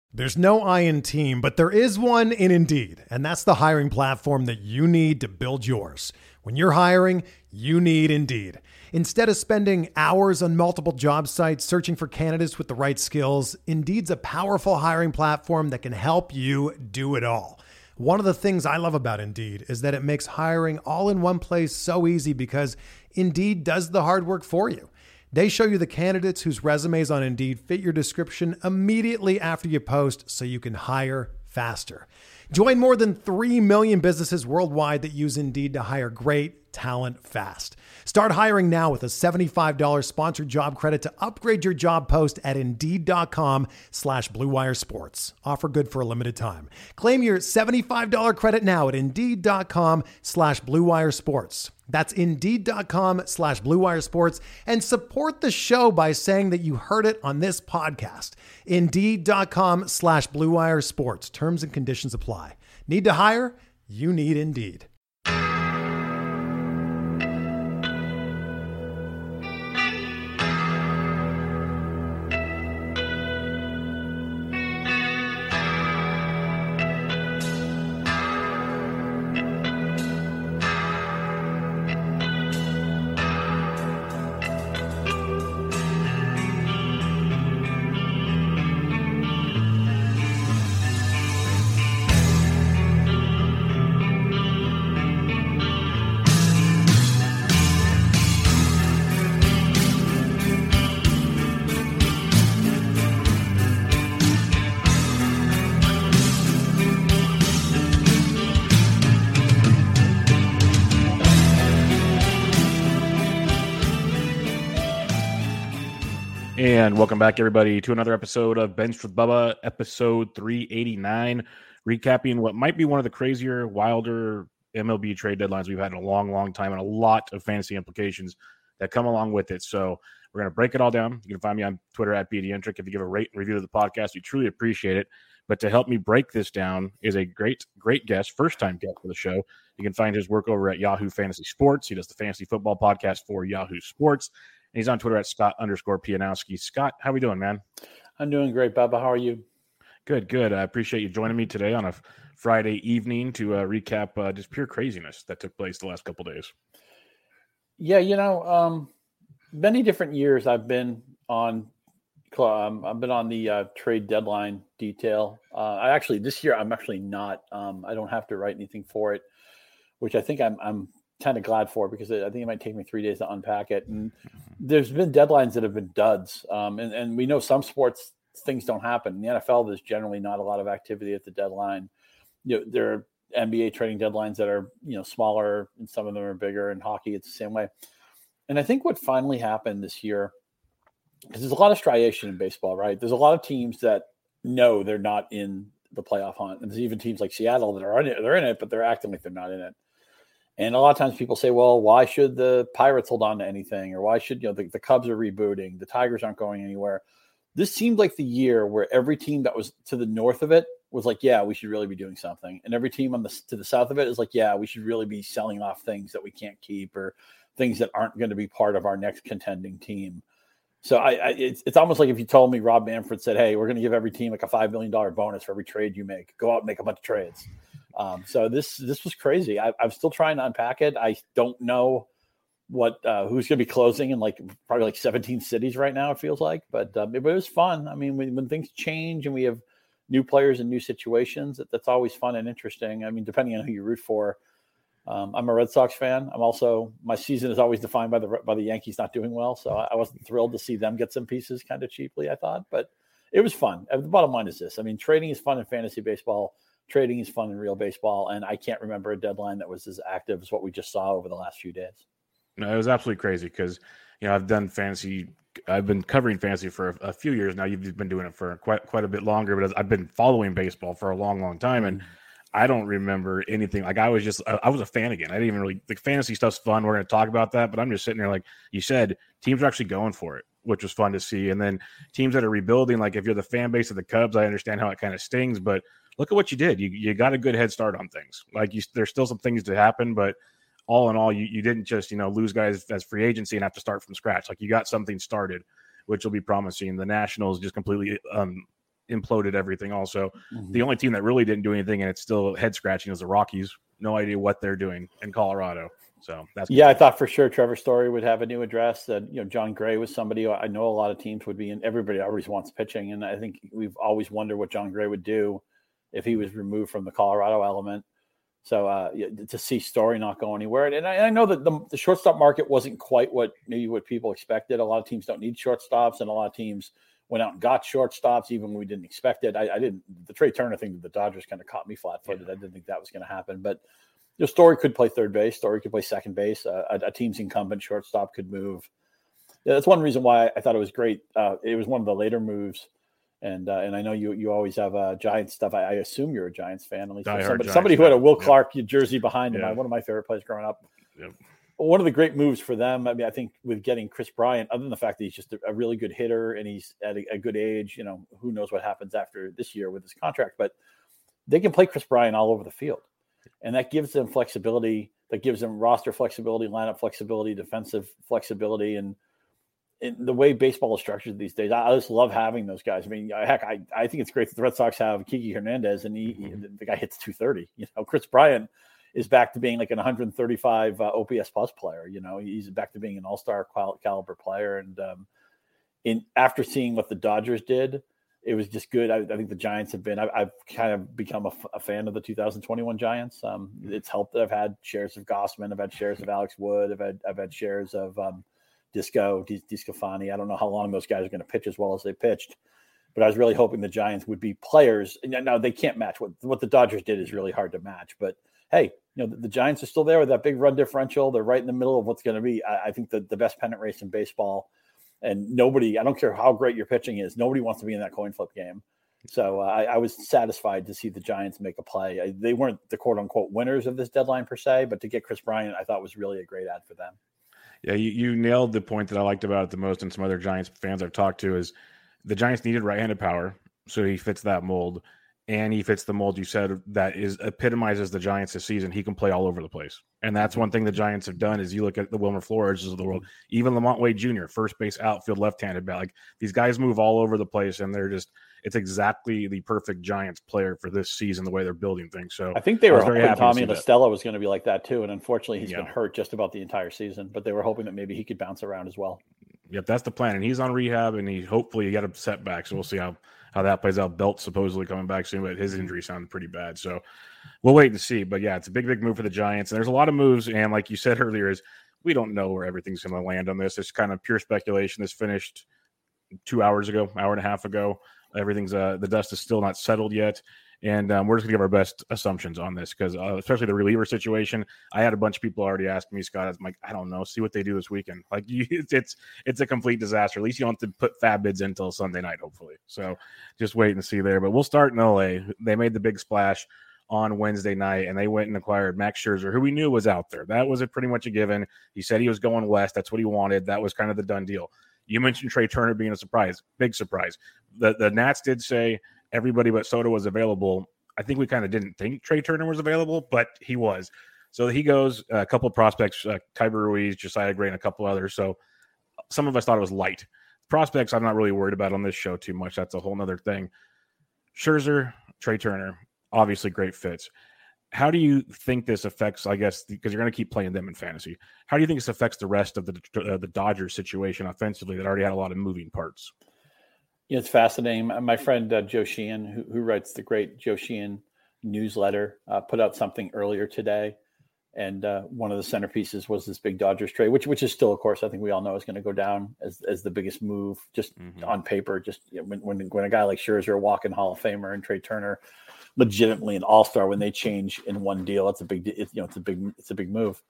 There's no I in team, but there is one in Indeed, and that's the hiring platform that you need to build yours. When you're hiring, you need Indeed. Instead of spending hours on multiple job sites searching for candidates with the right skills, Indeed's a powerful hiring platform that can help you do it all. One of the things I love about Indeed is that it makes hiring all in one place so easy because Indeed does the hard work for you. They show you the candidates whose resumes on Indeed fit your description immediately after you post so you can hire faster. Join more than 3 million businesses worldwide that use Indeed to hire great talent fast. Start hiring now with a $75 sponsored job credit to upgrade your job post at Indeed.com/Blue Wire Sports. Offer good for a limited time. Claim your $75 credit now at Indeed.com/Blue Wire Sports. That's Indeed.com/Blue Wire Sports, and support the show by saying that you heard it on this podcast. Indeed.com/Blue Wire Sports. Terms and conditions apply. Need to hire? You need Indeed. And welcome back, everybody, to another episode of Benched with Bubba, episode 389, recapping what might be one of the crazier, wilder MLB trade deadlines we've had in a long, long time, and a lot of fantasy implications that come along with it. So we're going to break it all down. You can find me on Twitter at BDentric. If you give a rate and review of the podcast, we truly appreciate it. But to help me break this down is a great guest, first-time guest for the show. You can find his work over at Yahoo Fantasy Sports. He does the fantasy football podcast for Yahoo Sports. And he's on Twitter at Scott_Pianowski. Scott, how we doing, man? I'm doing great, Bubba. How are you? Good. I appreciate you joining me today on a Friday evening to recap just pure craziness that took place the last couple of days. Yeah, many different years I've been on the trade deadline detail. This year I'm actually not. I don't have to write anything for it, which I think I'm kind of glad for, because I think it might take me 3 days to unpack it. And there's been deadlines that have been duds. And we know some sports things don't happen. In the NFL, there's generally not a lot of activity at the deadline. There are NBA trading deadlines that are, smaller, and some of them are bigger. In hockey, it's the same way. And I think what finally happened this year, because there's a lot of striation in baseball, right? There's a lot of teams that know they're not in the playoff hunt. And there's even teams like Seattle that are in it. They're in it, but they're acting like they're not in it. And a lot of times people say, well, why should the Pirates hold on to anything? Or why should, the Cubs are rebooting, the Tigers aren't going anywhere. This seemed like the year where every team that was to the north of it was like, yeah, we should really be doing something. And every team to the south of it is like, yeah, we should really be selling off things that we can't keep, or things that aren't going to be part of our next contending team. So it's almost like if you told me Rob Manfred said, hey, we're going to give every team like a $5 million bonus for every trade you make. Go out and make a bunch of trades. So this was crazy. I'm still trying to unpack it. I don't know who's going to be closing in probably 17 cities right now, it feels like. But it was fun. I mean, when things change and we have new players and new situations, that's always fun and interesting. I mean, depending on who you root for. I'm a Red Sox fan. My season is always defined by the Yankees not doing well. So I wasn't thrilled to see them get some pieces kind of cheaply, I thought. But it was fun. The bottom line is this. I mean, trading is fun in fantasy baseball. Trading is fun in real baseball, and I can't remember a deadline that was as active as what we just saw over the last few days. No, it was absolutely crazy because, I've done fantasy. I've been covering fantasy for a few years now. You've been doing it for quite a bit longer, but I've been following baseball for a long, long time, and I don't remember anything. I was a fan again. I didn't even really, the fantasy stuff's fun. We're going to talk about that, but I'm just sitting there like you said, teams are actually going for it, which was fun to see. And then teams that are rebuilding, like if you're the fan base of the Cubs, I understand how it kind of stings, but look at what you did. You got a good head start on things. There's still some things to happen, but all in all, you didn't just, lose guys as free agency and have to start from scratch. Like you got something started, which will be promising. The Nationals just completely imploded everything also. The only team that really didn't do anything, and it's still head scratching, is the Rockies. No idea what they're doing in Colorado. So that's I thought for sure Trevor Story would have a new address. That John Gray was somebody I know a lot of teams would be in. Everybody always wants pitching, and I think we've always wondered what John Gray would do if he was removed from the Colorado element. So to see Story not go anywhere, and I know that the shortstop market wasn't quite what people expected. A lot of teams don't need shortstops, and a lot of teams went out and got shortstops even when we didn't expect it. I didn't. The Trey Turner thing with the Dodgers kind of caught me flat-footed. I didn't think that was going to happen, but Story could play third base. Story could play second base. A team's incumbent shortstop could move. Yeah, that's one reason why I thought it was great. It was one of the later moves. And I know you always have Giants stuff. I assume you're a Giants fan. At least somebody who had a Will Clark jersey behind him. One of my favorite players growing up. Yep. One of the great moves for them. I mean, I think with getting Chris Bryant, other than the fact that he's just a really good hitter and he's at a good age, who knows what happens after this year with his contract, but they can play Chris Bryant all over the field. And that gives them flexibility. That gives them roster flexibility, lineup flexibility, defensive flexibility, and in the way baseball is structured these days. I just love having those guys. I mean, heck, I think it's great that the Red Sox have Kiki Hernandez, and the guy hits 230. Chris Bryant is back to being like an 135 OPS plus player. He's back to being an all-star caliber player. And after seeing what the Dodgers did, it was just good. I think the Giants have been. I've kind of become a fan of the 2021 Giants. It's helped that I've had shares of Gossman, I've had shares of Alex Wood, I've had shares of DeSclafani. I don't know how long those guys are going to pitch as well as they pitched, but I was really hoping the Giants would be players. Now they can't match what the Dodgers did is really hard to match. But hey, the Giants are still there with that big run differential. They're right in the middle of what's going to be, I think, the best pennant race in baseball. And nobody, I don't care how great your pitching is, nobody wants to be in that coin flip game. So I was satisfied to see the Giants make a play. They weren't the quote unquote winners of this deadline per se, but to get Chris Bryant, I thought was really a great ad for them. Yeah, you nailed the point that I liked about it the most, and some other Giants fans I've talked to is the Giants needed right-handed power, so he fits that mold, and he fits the mold you said that epitomizes the Giants this season. He can play all over the place, and that's one thing the Giants have done is you look at the Wilmer Flores of the world, even Lamont Wade Jr., first base, outfield, left-handed bat. Like these guys move all over the place, and it's exactly the perfect Giants player for this season, the way they're building things. So I think they were hoping Tommy LaStella was going to be like that too. And unfortunately he's been hurt just about the entire season, but they were hoping that maybe he could bounce around as well. Yep. That's the plan. And he's on rehab and he got a setback. So we'll see how that plays out. Belt supposedly coming back soon, but his injury sounded pretty bad. So we'll wait and see, but yeah, it's a big move for the Giants. And there's a lot of moves. And like you said earlier is we don't know where everything's going to land on this. It's kind of pure speculation. This finished 2 hours ago, hour and a half ago. Everything's the dust is still not settled yet, and we're just gonna give our best assumptions on this because especially the reliever situation. I had a bunch of people already asking me, Scott. I'm like, I don't know. See what they do this weekend. Like, it's a complete disaster. At least you don't have to put fab bids in until Sunday night, hopefully. So just wait and see there. But we'll start in LA. They made the big splash on Wednesday night, and they went and acquired Max Scherzer, who we knew was out there. That was pretty much a given. He said he was going west. That's what he wanted. That was kind of the done deal. You mentioned Trey Turner being a surprise, big surprise. The Nats did say everybody but Soto was available. I think we kind of didn't think Trey Turner was available, but he was. So he goes, a couple of prospects, Kyber Ruiz, Josiah Gray, and a couple others. So some of us thought it was light. Prospects I'm not really worried about on this show too much. That's a whole nother thing. Scherzer, Trey Turner, obviously great fits. How do you think this affects, I guess, because you're going to keep playing them in fantasy, how do you think this affects the rest of the Dodgers situation offensively that already had a lot of moving parts? It's fascinating. My friend Joe Sheehan, who writes the great Joe Sheehan newsletter, put out something earlier today. And one of the centerpieces was this big Dodgers trade, which is still, of course, I think we all know is going to go down as the biggest move just on paper. Just when a guy like Scherzer, a walk-in Hall of Famer, and Trey Turner, legitimately an all-star, when they change in one deal, it's a big move.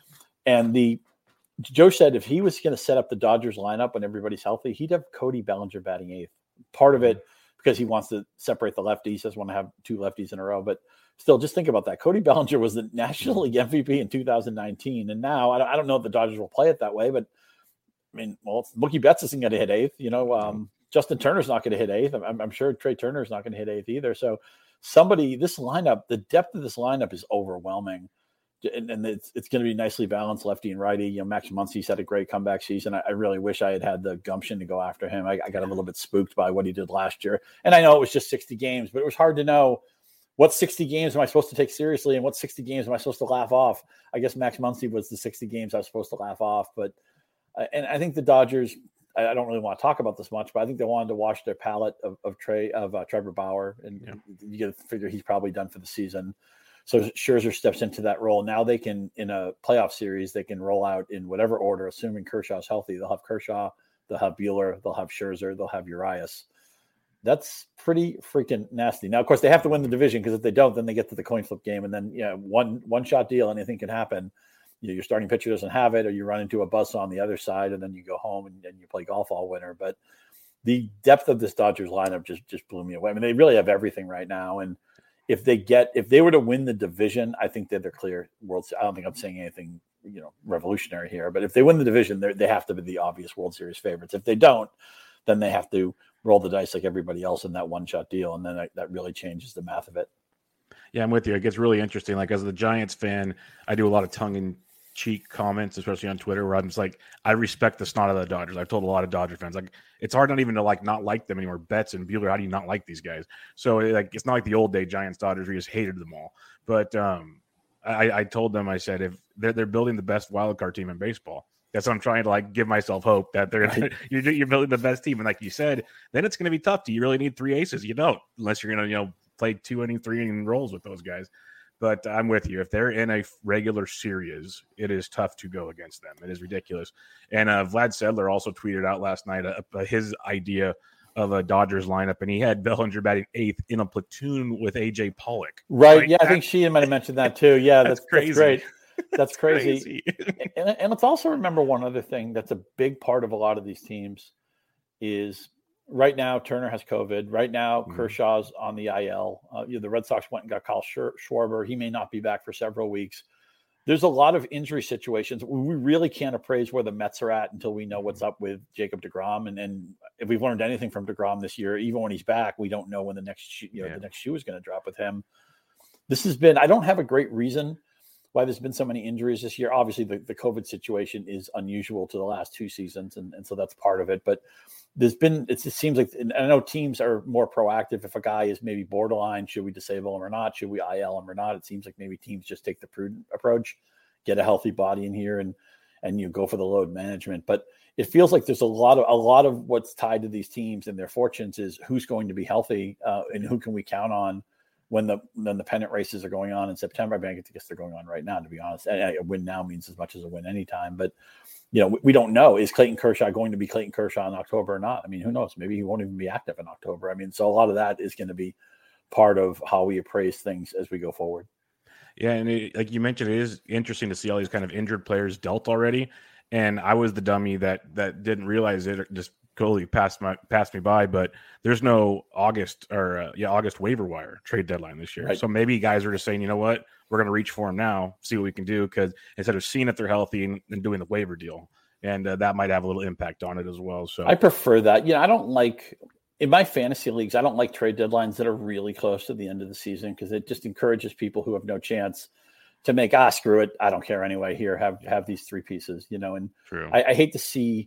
And Joe said if he was going to set up the Dodgers lineup when everybody's healthy, he'd have Cody Bellinger batting eighth. Part of it because he wants to separate the lefties, he doesn't want to have two lefties in a row, but still, just think about that. Cody Bellinger was the National League MVP in 2019, and now I don't know if the Dodgers will play it that way, but I mean, Mookie Betts isn't going to hit eighth. Justin Turner's not going to hit eighth. I'm sure Trey Turner's not going to hit eighth either. So this lineup, the depth of this lineup is overwhelming and it's going to be nicely balanced, lefty and righty. You know, Max Muncy's had a great comeback season. I really wish I had the gumption to go after him. I got a little bit spooked by what he did last year. And I know it was just 60 games, but it was hard to know what 60 games am I supposed to take seriously and what 60 games am I supposed to laugh off. I guess Max Muncy was the 60 games I was supposed to laugh off. But and I think the Dodgers, I don't really want to talk about this much, but I think they wanted to wash their palate of Trevor Bauer. And you get to figure he's probably done for the season. So Scherzer steps into that role. Now they can, in a playoff series, they can roll out in whatever order, assuming Kershaw's healthy. They'll have Kershaw, they'll have Buehler, they'll have Scherzer, they'll have Urias. That's pretty freaking nasty. Now, of course, they have to win the division, because if they don't, then they get to the coin flip game, and then one shot deal, anything can happen. Your starting pitcher doesn't have it, or you run into a buzzsaw on the other side, and then you go home and you play golf all winter. But the depth of this Dodgers lineup just blew me away. I mean, they really have everything right now, and if they were to win the division, I think they're the clear World Series. I don't think I'm saying anything, revolutionary here, but if they win the division, they have to be the obvious World Series favorites. If they don't, then they have to roll the dice like everybody else in that one-shot deal, and then that really changes the math of it. Yeah, I'm with you. It gets really interesting. Like, as the Giants fan, I do a lot of tongue-in-cheek comments, especially on Twitter, where I'm just like, I respect the snot of the Dodgers. I've told a lot of Dodger fans, like, it's hard not even to not like them anymore. Betts and Buehler, how do you not like these guys? So it's not like the old day Giants Dodgers, we just hated them all. But I told them, I said, if they're building the best wild card team in baseball. That's what I'm trying to give myself hope that you're building the best team. And like you said, then it's going to be tough. Do you really need 3 aces? You don't, unless you're going to play 2-inning, 3-inning roles with those guys. But I'm with you. If they're in a regular series, it is tough to go against them. It is ridiculous. And Vlad Sedler also tweeted out last night his idea of a Dodgers lineup, and he had Bellinger batting 8th in a platoon with AJ Pollock. Right. Yeah, I think she might have mentioned that too. Yeah, that's crazy. That's great. That's crazy. And let's also remember one other thing that's a big part of a lot of these teams is right now Turner has COVID. Right now Kershaw's on the IL. The Red Sox went and got Kyle Schwarber. He may not be back for several weeks. There's a lot of injury situations. We really can't appraise where the Mets are at until we know what's up with Jacob deGrom. And if we've learned anything from deGrom this year, even when he's back, we don't know when the next shoe is going to drop with him. This has been, I don't have a great reason why there's been so many injuries this year. Obviously, the COVID situation is unusual to the last 2 seasons, and so that's part of it. But there's been, it seems like, and I know teams are more proactive. If a guy is maybe borderline, should we disable him or not? Should we IL him or not? It seems like maybe teams just take the prudent approach, get a healthy body in here, and you go for the load management. But it feels like there's a lot of what's tied to these teams and their fortunes is who's going to be healthy and who can we count on when the pennant races are going on in September. I mean, I guess they're going on right now, to be honest. A win now means as much as a win anytime. But, we don't know. Is Clayton Kershaw going to be Clayton Kershaw in October or not? I mean, who knows? Maybe he won't even be active in October. I mean, so a lot of that is going to be part of how we appraise things as we go forward. Yeah, and like you mentioned, it is interesting to see all these kind of injured players dealt already. And I was the dummy that didn't realize it, just totally passed me by. But there's no August waiver wire trade deadline this year. Right. So maybe guys are just saying, you know what, we're going to reach for them now, see what we can do, because instead of seeing if they're healthy and doing the waiver deal, and that might have a little impact on it as well. So I prefer that. I don't like, in my fantasy leagues, I don't like trade deadlines that are really close to the end of the season, because it just encourages people who have no chance to make, screw it, I don't care anyway, here, have these 3 pieces, and True. I hate to see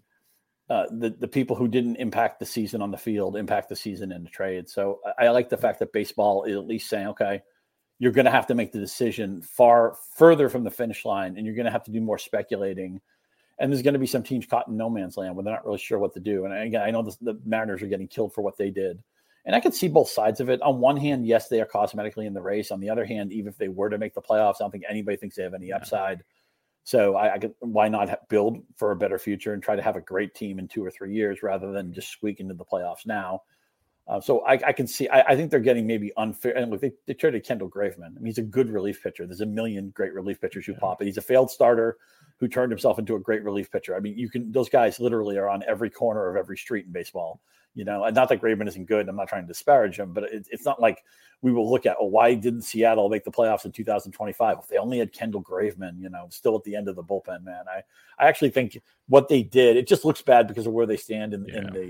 the people who didn't impact the season on the field impact the season in the trade. So I like the fact that baseball is at least saying, okay, you're going to have to make the decision far further from the finish line, and you're going to have to do more speculating. And there's going to be some teams caught in no man's land where they're not really sure what to do. And again, I know the Mariners are getting killed for what they did. And I can see both sides of it. On one hand, yes, they are cosmetically in the race. On the other hand, even if they were to make the playoffs, I don't think anybody thinks they have any upside. So why not build for a better future and try to have a great team in 2 or 3 years rather than just squeak into the playoffs now? So I can see, I think they're getting maybe unfair. And look, they traded Kendall Graveman. I mean, he's a good relief pitcher. There's a million great relief pitchers who pop it. He's a failed starter who turned himself into a great relief pitcher. I mean, those guys literally are on every corner of every street in baseball. And not that Graveman isn't good. I'm not trying to disparage him, but it's not like we will look at, why didn't Seattle make the playoffs in 2025? If they only had Kendall Graveman, still at the end of the bullpen, man. I actually think what they did, it just looks bad because of where they stand in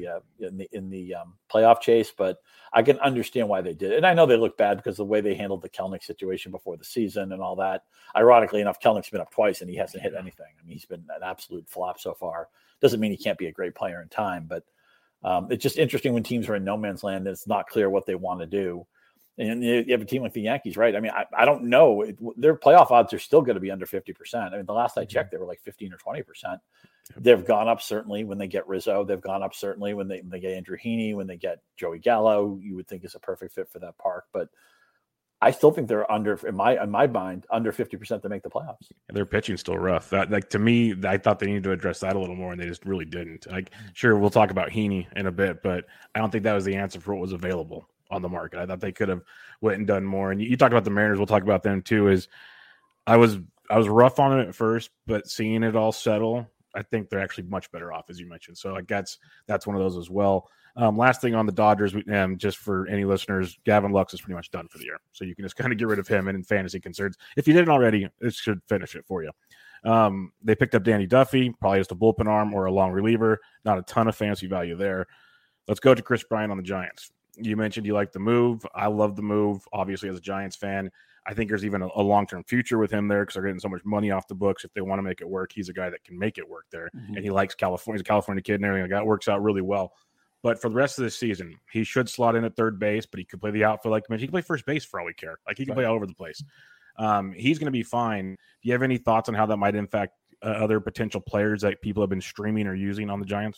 the playoff chase, but I can understand why they did it. And I know they look bad because of the way they handled the Kelenic situation before the season and all that. Ironically enough, Kelnic's been up twice and he hasn't hit anything. I mean, he's been an absolute flop so far. Doesn't mean he can't be a great player in time, but it's just interesting when teams are in no man's land and it's not clear what they want to do. And you have a team like the Yankees, right? I mean, I don't know. Their playoff odds are still going to be under 50%. I mean, the last I checked, they were like 15 or 20%. They've gone up certainly when they get Rizzo. They've gone up certainly when they get Andrew Heaney, when they get Joey Gallo, who you would think is a perfect fit for that park. But I still think they're under, in my mind, under 50% to make the playoffs. Their pitching's still rough. To me, I thought they needed to address that a little more, and they just really didn't. Sure, we'll talk about Heaney in a bit, but I don't think that was the answer for what was available on the market. I thought they could have went and done more. And you talked about the Mariners. We'll talk about them too. I was rough on it at first, but seeing it all settle, I think they're actually much better off, as you mentioned. So that's one of those as well. Last thing on the Dodgers, just for any listeners, Gavin Lux is pretty much done for the year. So you can just kind of get rid of him and in fantasy concerns. If you didn't already, this should finish it for you. They picked up Danny Duffy, probably just a bullpen arm or a long reliever. Not a ton of fantasy value there. Let's go to Chris Bryant on the Giants. You mentioned you like the move. I love the move, obviously, as a Giants fan. I think there's even a long-term future with him there because they're getting so much money off the books. If they want to make it work, he's a guy that can make it work there. Mm-hmm. And he likes California. He's a California kid and everything. That works out really well. But for the rest of the season, he should slot in at third base, but he could play the outfield. Like he can play first base for all we care. He can play all over the place. He's going to be fine. Do you have any thoughts on how that might impact other potential players that people have been streaming or using on the Giants?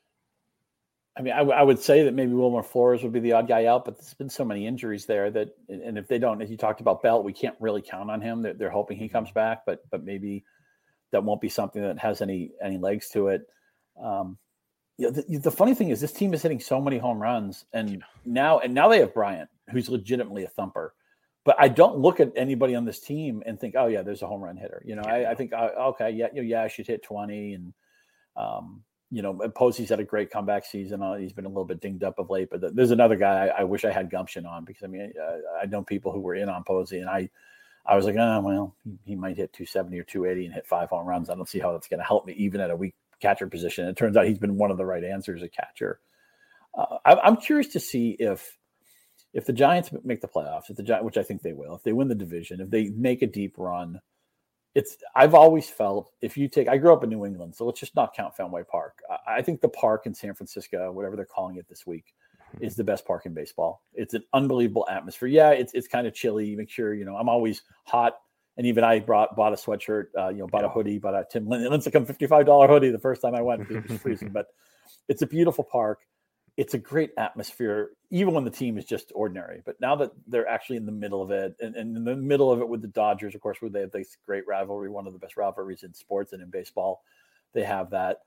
I mean, I would say that maybe Wilmer Flores would be the odd guy out, but there's been so many injuries there that, and if they don't, as you talked about Belt, we can't really count on him. They're hoping he comes back, but maybe that won't be something that has any legs to it. The funny thing is this team is hitting so many home runs, and now they have Bryant, who's legitimately a thumper. But I don't look at anybody on this team and think, oh yeah, there's a home run hitter. I think, okay, I should hit 20, and Posey's had a great comeback season. He's been a little bit dinged up of late, but there's another guy I wish I had gumption on because I know people who were in on Posey, and I was like, he might hit 270 or 280 and hit 5 home runs. I don't see how that's going to help me even at a weak catcher position. It turns out he's been one of the right answers at catcher. I'm curious to see if the Giants make the playoffs, which I think they will, if they win the division, if they make a deep run. I've always felt I grew up in New England, so let's just not count Fenway Park. I think the park in San Francisco, whatever they're calling it this week, is the best park in baseball. It's an unbelievable atmosphere. Yeah, it's kind of chilly. Make sure, I'm always hot. And even I bought a sweatshirt, bought a hoodie, bought a Tim Lincecum $55 hoodie the first time I went. It was freezing, but it's a beautiful park. It's a great atmosphere, even when the team is just ordinary. But now that they're actually in the middle of it, and in the middle of it with the Dodgers, of course, where they have this great rivalry, one of the best rivalries in sports and in baseball, they have that.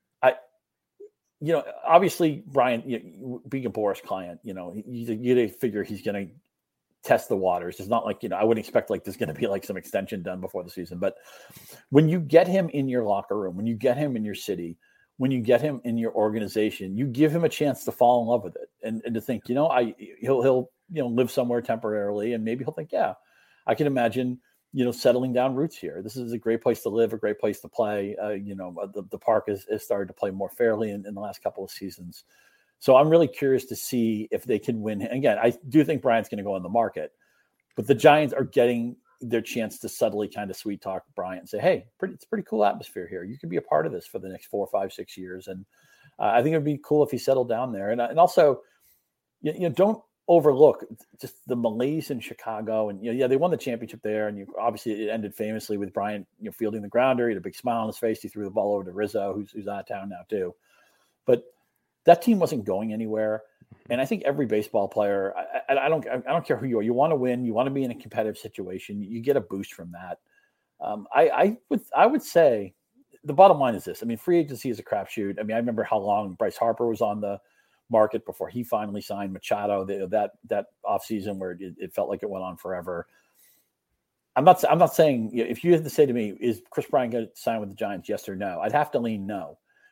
Obviously, Brian, being a Boris client, you figure he's going to test the waters. It's not like, I wouldn't expect there's going to be some extension done before the season. But when you get him in your locker room, when you get him in your city, when you get him in your organization, you give him a chance to fall in love with it and to think, he'll live somewhere temporarily, and maybe he'll think, yeah, I can imagine, settling down roots here. This is a great place to live, a great place to play. The park has started to play more fairly in the last couple of seasons. So I'm really curious to see if they can win. Again, I do think Bryant's going to go on the market, but the Giants are getting their chance to subtly kind of sweet talk Bryant and say, hey, it's a pretty cool atmosphere here. You could be a part of this for the next 4, 5, 6 years. And I think it'd be cool if he settled down there. And also, don't overlook just the malaise in Chicago. And, they won the championship there. And obviously it ended famously with Bryant, fielding the grounder. He had a big smile on his face. He threw the ball over to Rizzo, who's out of town now too. But that team wasn't going anywhere. And I think every baseball player, I don't care who you are. You want to win. You want to be in a competitive situation. You get a boost from that. I would say the bottom line is this. I mean, free agency is a crapshoot. I mean, I remember how long Bryce Harper was on the market before he finally signed Machado. That offseason where it felt like it went on forever. I'm not saying, if you had to say to me, is Chris Bryant going to sign with the Giants? Yes or no? I'd have to lean no.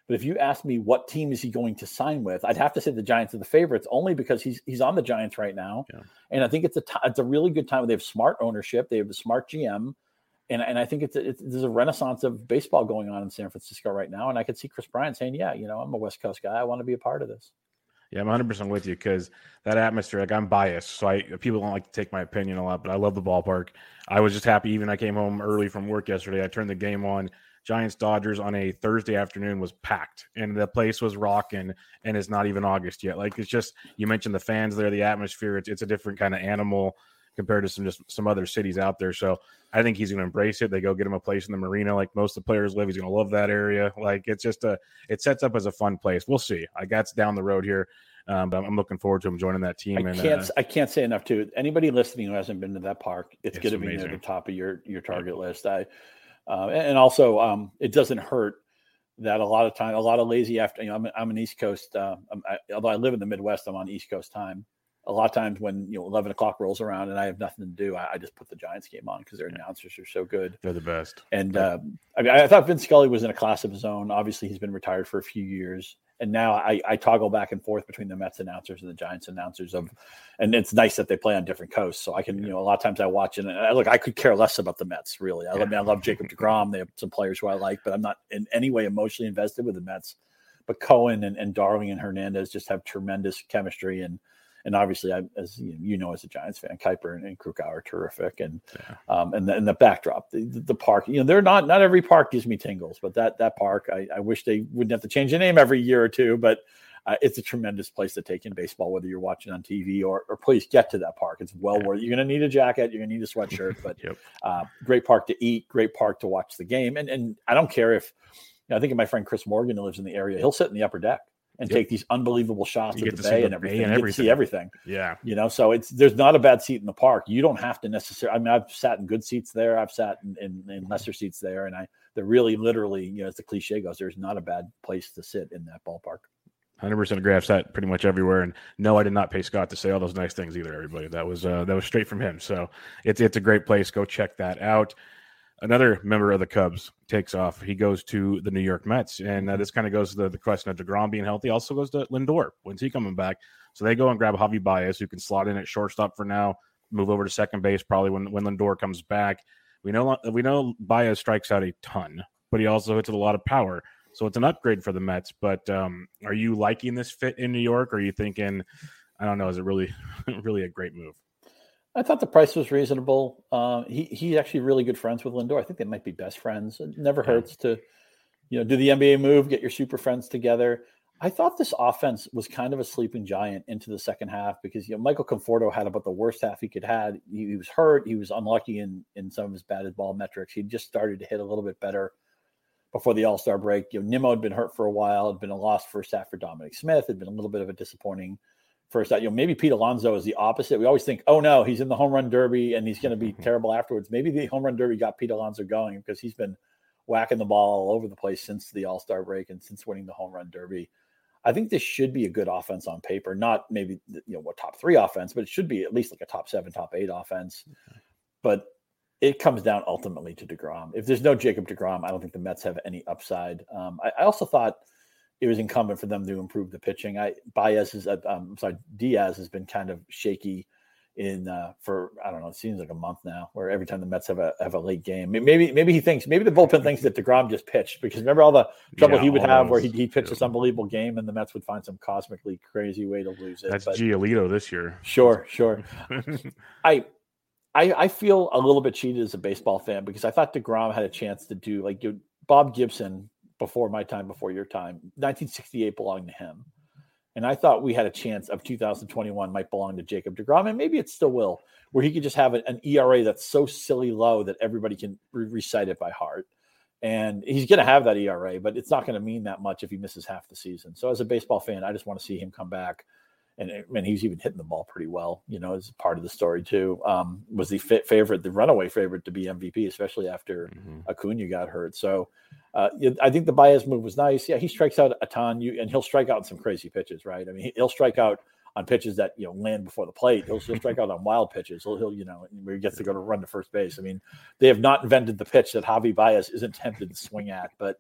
But if you ask me what team is he going to sign with, I'd have to say the Giants are the favorites, only because he's on the Giants right now. Yeah. And I think it's a really good time. They have smart ownership. They have a smart GM. And I think there's a renaissance of baseball going on in San Francisco right now. And I could see Chris Bryant saying, yeah, I'm a West Coast guy. I want to be a part of this. Yeah, I'm 100% with you because that atmosphere, like I'm biased. So people don't like to take my opinion a lot, but I love the ballpark. I was just happy even I came home early from work yesterday. I turned the game on. Giants-Dodgers on a Thursday afternoon was packed, and the place was rocking, and it's not even August yet. Like, it's just, you mentioned the fans there, the atmosphere. It's a different kind of animal compared to some other cities out there. So I think he's going to embrace it. They go get him a place in the marina like most of the players live. He's going to love that area. Like, it's just it sets up as a fun place. We'll see. I got down the road here, but I'm looking forward to him joining that team. I can't say enough too. Anybody listening who hasn't been to that park, it's going to be near the top of your target list. And also, it doesn't hurt that a lot of lazy after. I'm an East Coast. Although I live in the Midwest, I'm on East Coast time. A lot of times when 11 o'clock rolls around and I have nothing to do, I just put the Giants game on because their announcers are so good. They're the best. And I thought Vince Scully was in a class of his own. Obviously, he's been retired for a few years. And now I toggle back and forth between the Mets announcers and the Giants announcers and it's nice that they play on different coasts. So I can, a lot of times I watch it and I could care less about the Mets really. I love Jacob deGrom. They have some players who I like, but I'm not in any way emotionally invested with the Mets. But Cohen and Darling and Hernandez just have tremendous chemistry. And obviously, as a Giants fan, Kuiper and Krukow are terrific, and the backdrop, the park. They're not every park gives me tingles, but that park, I wish they wouldn't have to change the name every year or two. But it's a tremendous place to take in baseball, whether you're watching on TV or please get to that park. It's well worth. You're going to need a jacket, you're going to need a sweatshirt, but great park to eat, great park to watch the game, and I don't care if I think of my friend Chris Morgan who lives in the area. He'll sit in the upper deck and take these unbelievable shots of the bay and everything. You get to see everything. Yeah. So there's not a bad seat in the park. You don't have to necessarily, I've sat in good seats there. I've sat in lesser seats there. And they're really literally, as the cliche goes, there's not a bad place to sit in that ballpark. 100% agree. I've sat pretty much everywhere. And no, I did not pay Scott to say all those nice things either, everybody. That was straight from him. So it's a great place. Go check that out. Another member of the Cubs takes off. He goes to the New York Mets. And this kind of goes to the question of DeGrom being healthy. Also goes to Lindor. When's he coming back? So they go and grab Javi Baez, who can slot in at shortstop for now, move over to second base probably when Lindor comes back. We know Baez strikes out a ton, but he also hits with a lot of power. So it's an upgrade for the Mets. But are you liking this fit in New York? Or are you thinking, I don't know, is it really, really a great move? I thought the price was reasonable. He's actually really good friends with Lindor. I think they might be best friends. It never hurts to, do the NBA move, get your super friends together. I thought this offense was kind of a sleeping giant into the second half because, Michael Conforto had about the worst half he could have. He was hurt. He was unlucky in some of his batted ball metrics. He just started to hit a little bit better before the All-Star break. Nimmo had been hurt for a while. It had been a loss first half for Dominic Smith. It had been a little bit of a disappointing first out. Maybe Pete Alonso is the opposite. We always think, oh no, he's in the home run derby and he's going to be terrible afterwards. Maybe the home run derby got Pete Alonso going because he's been whacking the ball all over the place since the All-Star break and since winning the home run derby. I think this should be a good offense on paper, not maybe top 3 offense, but it should be at least like a top 7, top 8 offense. But it comes down ultimately to DeGrom. If there's no Jacob DeGrom, I don't think the Mets have any upside. I also thought it was incumbent for them to improve the pitching. Diaz has been kind of shaky for I don't know, it seems like a month now, where every time the Mets have a late game, maybe the bullpen thinks that DeGrom just pitched, because remember all the trouble he would have where he pitched this unbelievable game and the Mets would find some cosmically crazy way to lose it. That's Giolito this year. Sure. I feel a little bit cheated as a baseball fan because I thought DeGrom had a chance to do Bob Gibson. Before my time, before your time, 1968 belonged to him. And I thought we had a chance of 2021 might belong to Jacob DeGrom, and maybe it still will, where he could just have an ERA that's so silly low that everybody can recite it by heart. And he's going to have that ERA, but it's not going to mean that much if he misses half the season. So as a baseball fan, I just want to see him come back. And he's even hitting the ball pretty well, as part of the story too. Was the the runaway favorite to be MVP, especially after Acuna got hurt. So I think the Baez move was nice. Yeah, he strikes out a ton, and he'll strike out in some crazy pitches, right? I mean, he'll strike out on pitches that land before the plate. He'll strike out on wild pitches. He'll where he gets to go to run to first base. I mean, they have not invented the pitch that Javi Baez isn't tempted to swing at, but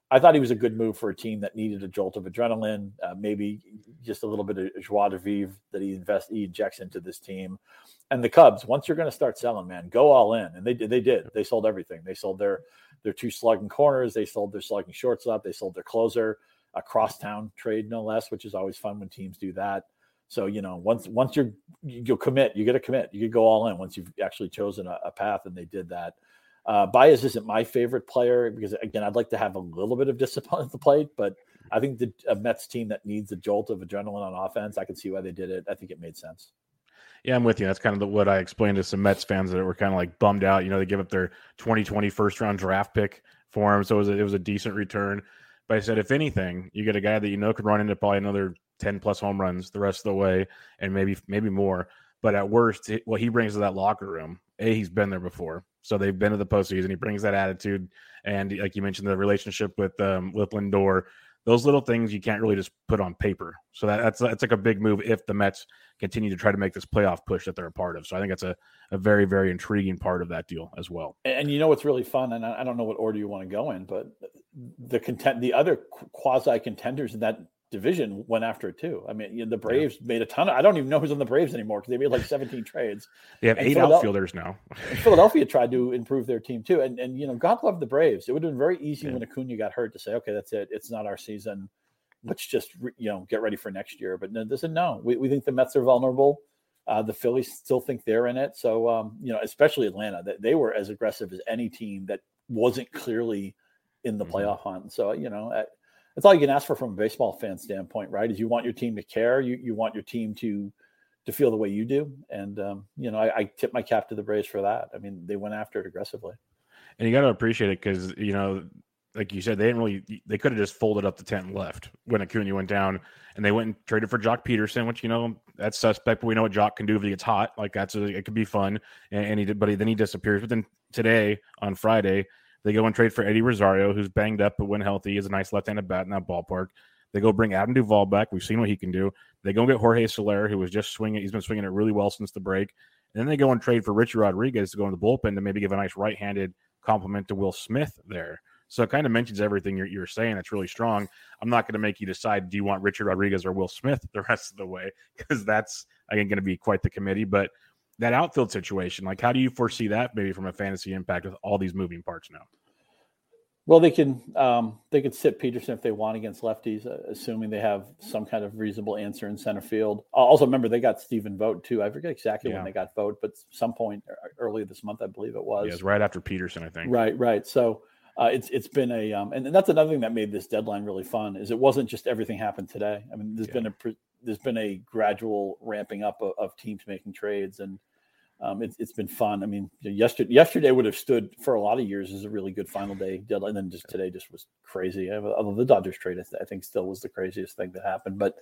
I thought he was a good move for a team that needed a jolt of adrenaline, maybe just a little bit of joie de vivre that he injects into this team. And the Cubs, once you're going to start selling, man, go all in. And they did. They sold everything. They sold their 2 slugging corners. They sold their slugging shortstop. They sold their closer, a crosstown trade, no less, which is always fun when teams do that. So, once you'll commit, you got to commit. You could go all in once you've actually chosen a path, and they did that. Baez isn't my favorite player because, again, I'd like to have a little bit of discipline at the plate, but I think a Mets team that needs a jolt of adrenaline on offense, I can see why they did it. I think it made sense. Yeah, I'm with you. That's kind of what I explained to some Mets fans that were kind of like bummed out. They give up their 2020 first-round draft pick for him, so it was a decent return. But I said, if anything, you get a guy that could run into probably another 10-plus home runs the rest of the way, and maybe more. But at worst, what he brings to that locker room, he's been there before. So they've been to the postseason. He brings that attitude. And like you mentioned, the relationship with Lindor, those little things you can't really just put on paper. So that's like a big move if the Mets continue to try to make this playoff push that they're a part of. So I think that's a very, very intriguing part of that deal as well. And what's really fun, and I don't know what order you want to go in, but the other quasi contenders in that division went after it too. I mean, the Braves made a ton of, I don't even know who's on the Braves anymore because they made like 17 trades. They have 8 outfielders now. Philadelphia tried to improve their team too. And God love the Braves. It would have been very easy when Acuna got hurt to say, okay, that's it. It's not our season. Let's just, get ready for next year. But they said, no, we think the Mets are vulnerable. The Phillies still think they're in it. So, especially Atlanta, they were as aggressive as any team that wasn't clearly in the playoff hunt. So, that's all you can ask for from a baseball fan standpoint, right? Is you want your team to care. You want your team to feel the way you do. And, I tip my cap to the Braves for that. I mean, they went after it aggressively. And you got to appreciate it because, like you said, they could have just folded up the tent and left when Acuna went down, and they went and traded for Jock Peterson, which, that's suspect, but we know what Jock can do if he gets hot. Like it could be fun. And then he disappears. But then today on Friday, they go and trade for Eddie Rosario, who's banged up, but when healthy, is a nice left-handed bat in that ballpark. They go bring Adam Duvall back. We've seen what he can do. They go get Jorge Soler, who was just swinging. He's been swinging it really well since the break. And then they go and trade for Richie Rodriguez to go in the bullpen to maybe give a nice right-handed compliment to Will Smith there. So it kind of mentions everything you're saying. It's really strong. I'm not going to make you decide, do you want Richard Rodriguez or Will Smith the rest of the way? Because that's, again, going to be quite the committee. But that outfield situation, like how do you foresee that maybe from a fantasy impact with all these moving parts now? Well, they could sit Peterson if they want against lefties, assuming they have some kind of reasonable answer in center field. Also, remember, they got Stephen Vogt, too. I forget exactly when they got Vogt, but some point earlier this month, I believe it was. Yeah, it was right after Peterson, I think. Right. So it's been a and that's another thing that made this deadline really fun is it wasn't just everything happened today. I mean, there's been a gradual ramping up of teams making trades, and it's been fun. I mean, yesterday would have stood for a lot of years as a really good final day deadline, and then today was crazy. Although the Dodgers trade, I think, still was the craziest thing that happened. But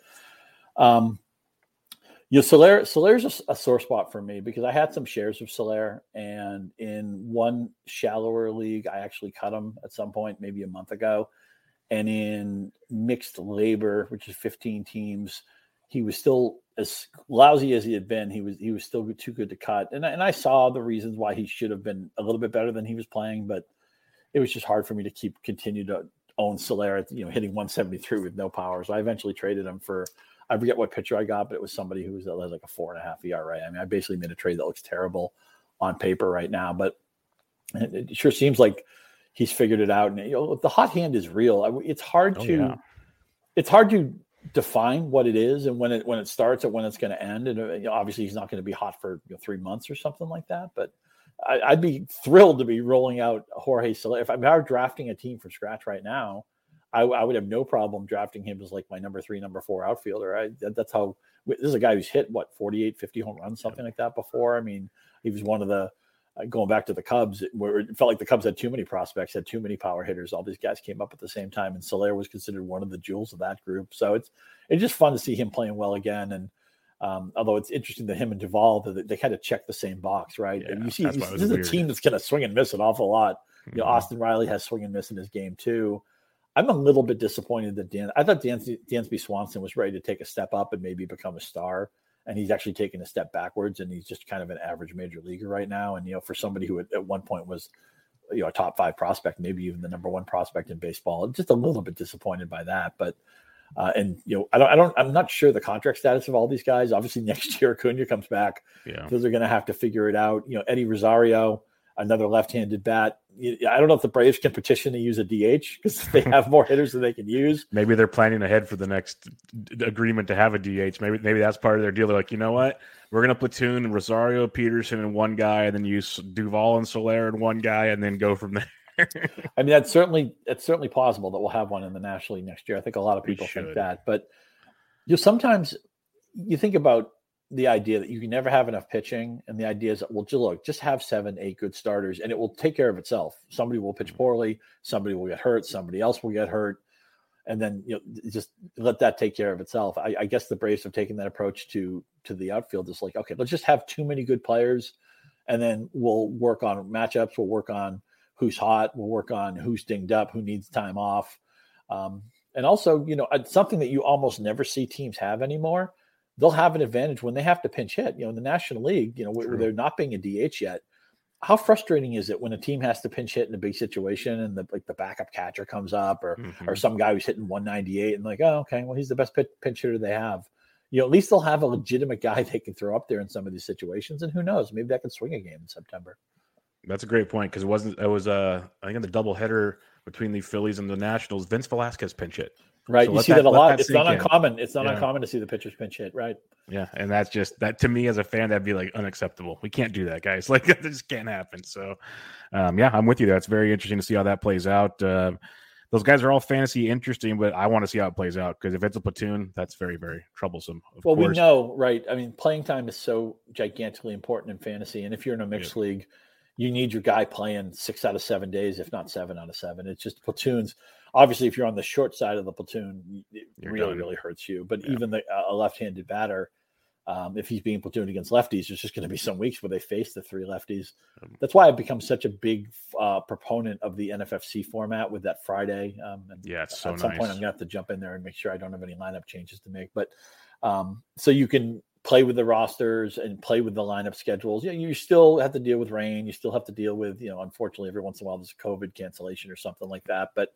Soler's a sore spot for me because I had some shares of Soler, and in one shallower league, I actually cut him at some point, maybe a month ago. And in mixed labor, which is 15 teams, he was still as lousy as he had been. He was still too good to cut. And I saw the reasons why he should have been a little bit better than he was playing, but it was just hard for me to continue to own Soler at, hitting 173 with no power. So I eventually traded him for, I forget what pitcher I got, but it was somebody who was like a 4.5 ERA. I mean, I basically made a trade that looks terrible on paper right now, but it sure seems like he's figured it out. And the hot hand is real. It's hard to define what it is and when it starts and when it's going to end. And obviously he's not going to be hot for 3 months or something like that. But I'd be thrilled to be rolling out Jorge Soler. If I'm drafting a team from scratch right now, I would have no problem drafting him as like my number 3, number 4 outfielder. That's how this is a guy who's hit 48, 50 home runs, something like that before. I mean, he was one of the going back to the Cubs, where it felt like the Cubs had too many prospects, had too many power hitters. All these guys came up at the same time, and Soler was considered one of the jewels of that group. So it's just fun to see him playing well again. And although it's interesting that him and Duvall, they kind of check the same box, right? Yeah, and you see, this is a team that's going to swing and miss an awful lot. Mm-hmm. Austin Riley has swing and miss in his game too. I'm a little bit disappointed that I thought Dansby Swanson was ready to take a step up and maybe become a star. And he's actually taken a step backwards, and he's just kind of an average major leaguer right now. And, for somebody who at one point was a top 5 prospect, maybe even the number 1 prospect in baseball. Just a little bit disappointed by that, but and I'm not sure the contract status of all these guys. Obviously, next year Acuna comes back, so they're going to have to figure it out. Eddie Rosario, another left-handed bat. I don't know if the Braves can petition to use a DH because they have more hitters than they can use. Maybe they're planning ahead for the next agreement to have a DH. Maybe that's part of their deal. They're like, you know what? We're going to platoon Rosario, Peterson, and one guy, and then use Duvall and Soler and one guy, and then go from there. I mean, that's certainly possible that we'll have one in the National League next year. I think a lot of people think that, but sometimes you think about the idea that you can never have enough pitching, and the idea is that, well, look, just have 7-8 good starters, and it will take care of itself. Somebody will pitch poorly, somebody will get hurt, somebody else will get hurt, and then just let that take care of itself. I guess the Braves have taken that approach to the outfield. It's like, okay, let's just have too many good players, and then we'll work on matchups. We'll work on who's hot. We'll work on who's dinged up, who needs time off, and also, something that you almost never see teams have anymore. They'll have an advantage when they have to pinch hit. In the National League, where they're not being a DH yet. How frustrating is it when a team has to pinch hit in a big situation and the backup catcher comes up or some guy who's hitting 198 and like, oh, okay, well, he's the best pinch hitter they have. At least they'll have a legitimate guy they can throw up there in some of these situations. And who knows, maybe that could swing a game in September. That's a great point because it was I think in the doubleheader between the Phillies and the Nationals, Vince Velasquez pinch hit. Right. You see that a lot. It's not uncommon. It's not uncommon to see the pitchers pinch hit. Right. Yeah. And that's just that to me as a fan, that'd be like unacceptable. We can't do that, guys. Like that just can't happen. So, I'm with you there. It's very interesting to see how that plays out. Those guys are all fantasy interesting, but I want to see how it plays out because if it's a platoon, that's very, very troublesome. Of course. We know, right? I mean, playing time is so gigantically important in fantasy. And if you're in a mixed league, you need your guy playing 6 out of 7 days, if not 7 out of 7. It's just platoons. Obviously, if you're on the short side of the platoon, it really hurts you. But even a left-handed batter, if he's being platooned against lefties, there's just going to be some weeks where they face the 3 lefties. That's why I've become such a big proponent of the NFFC format with that Friday. It's so at some point, I'm going to have to jump in there and make sure I don't have any lineup changes to make. But so you can play with the rosters and play with the lineup schedules. You still have to deal with rain. You still have to deal with, unfortunately, every once in a while there's a COVID cancellation or something like that. But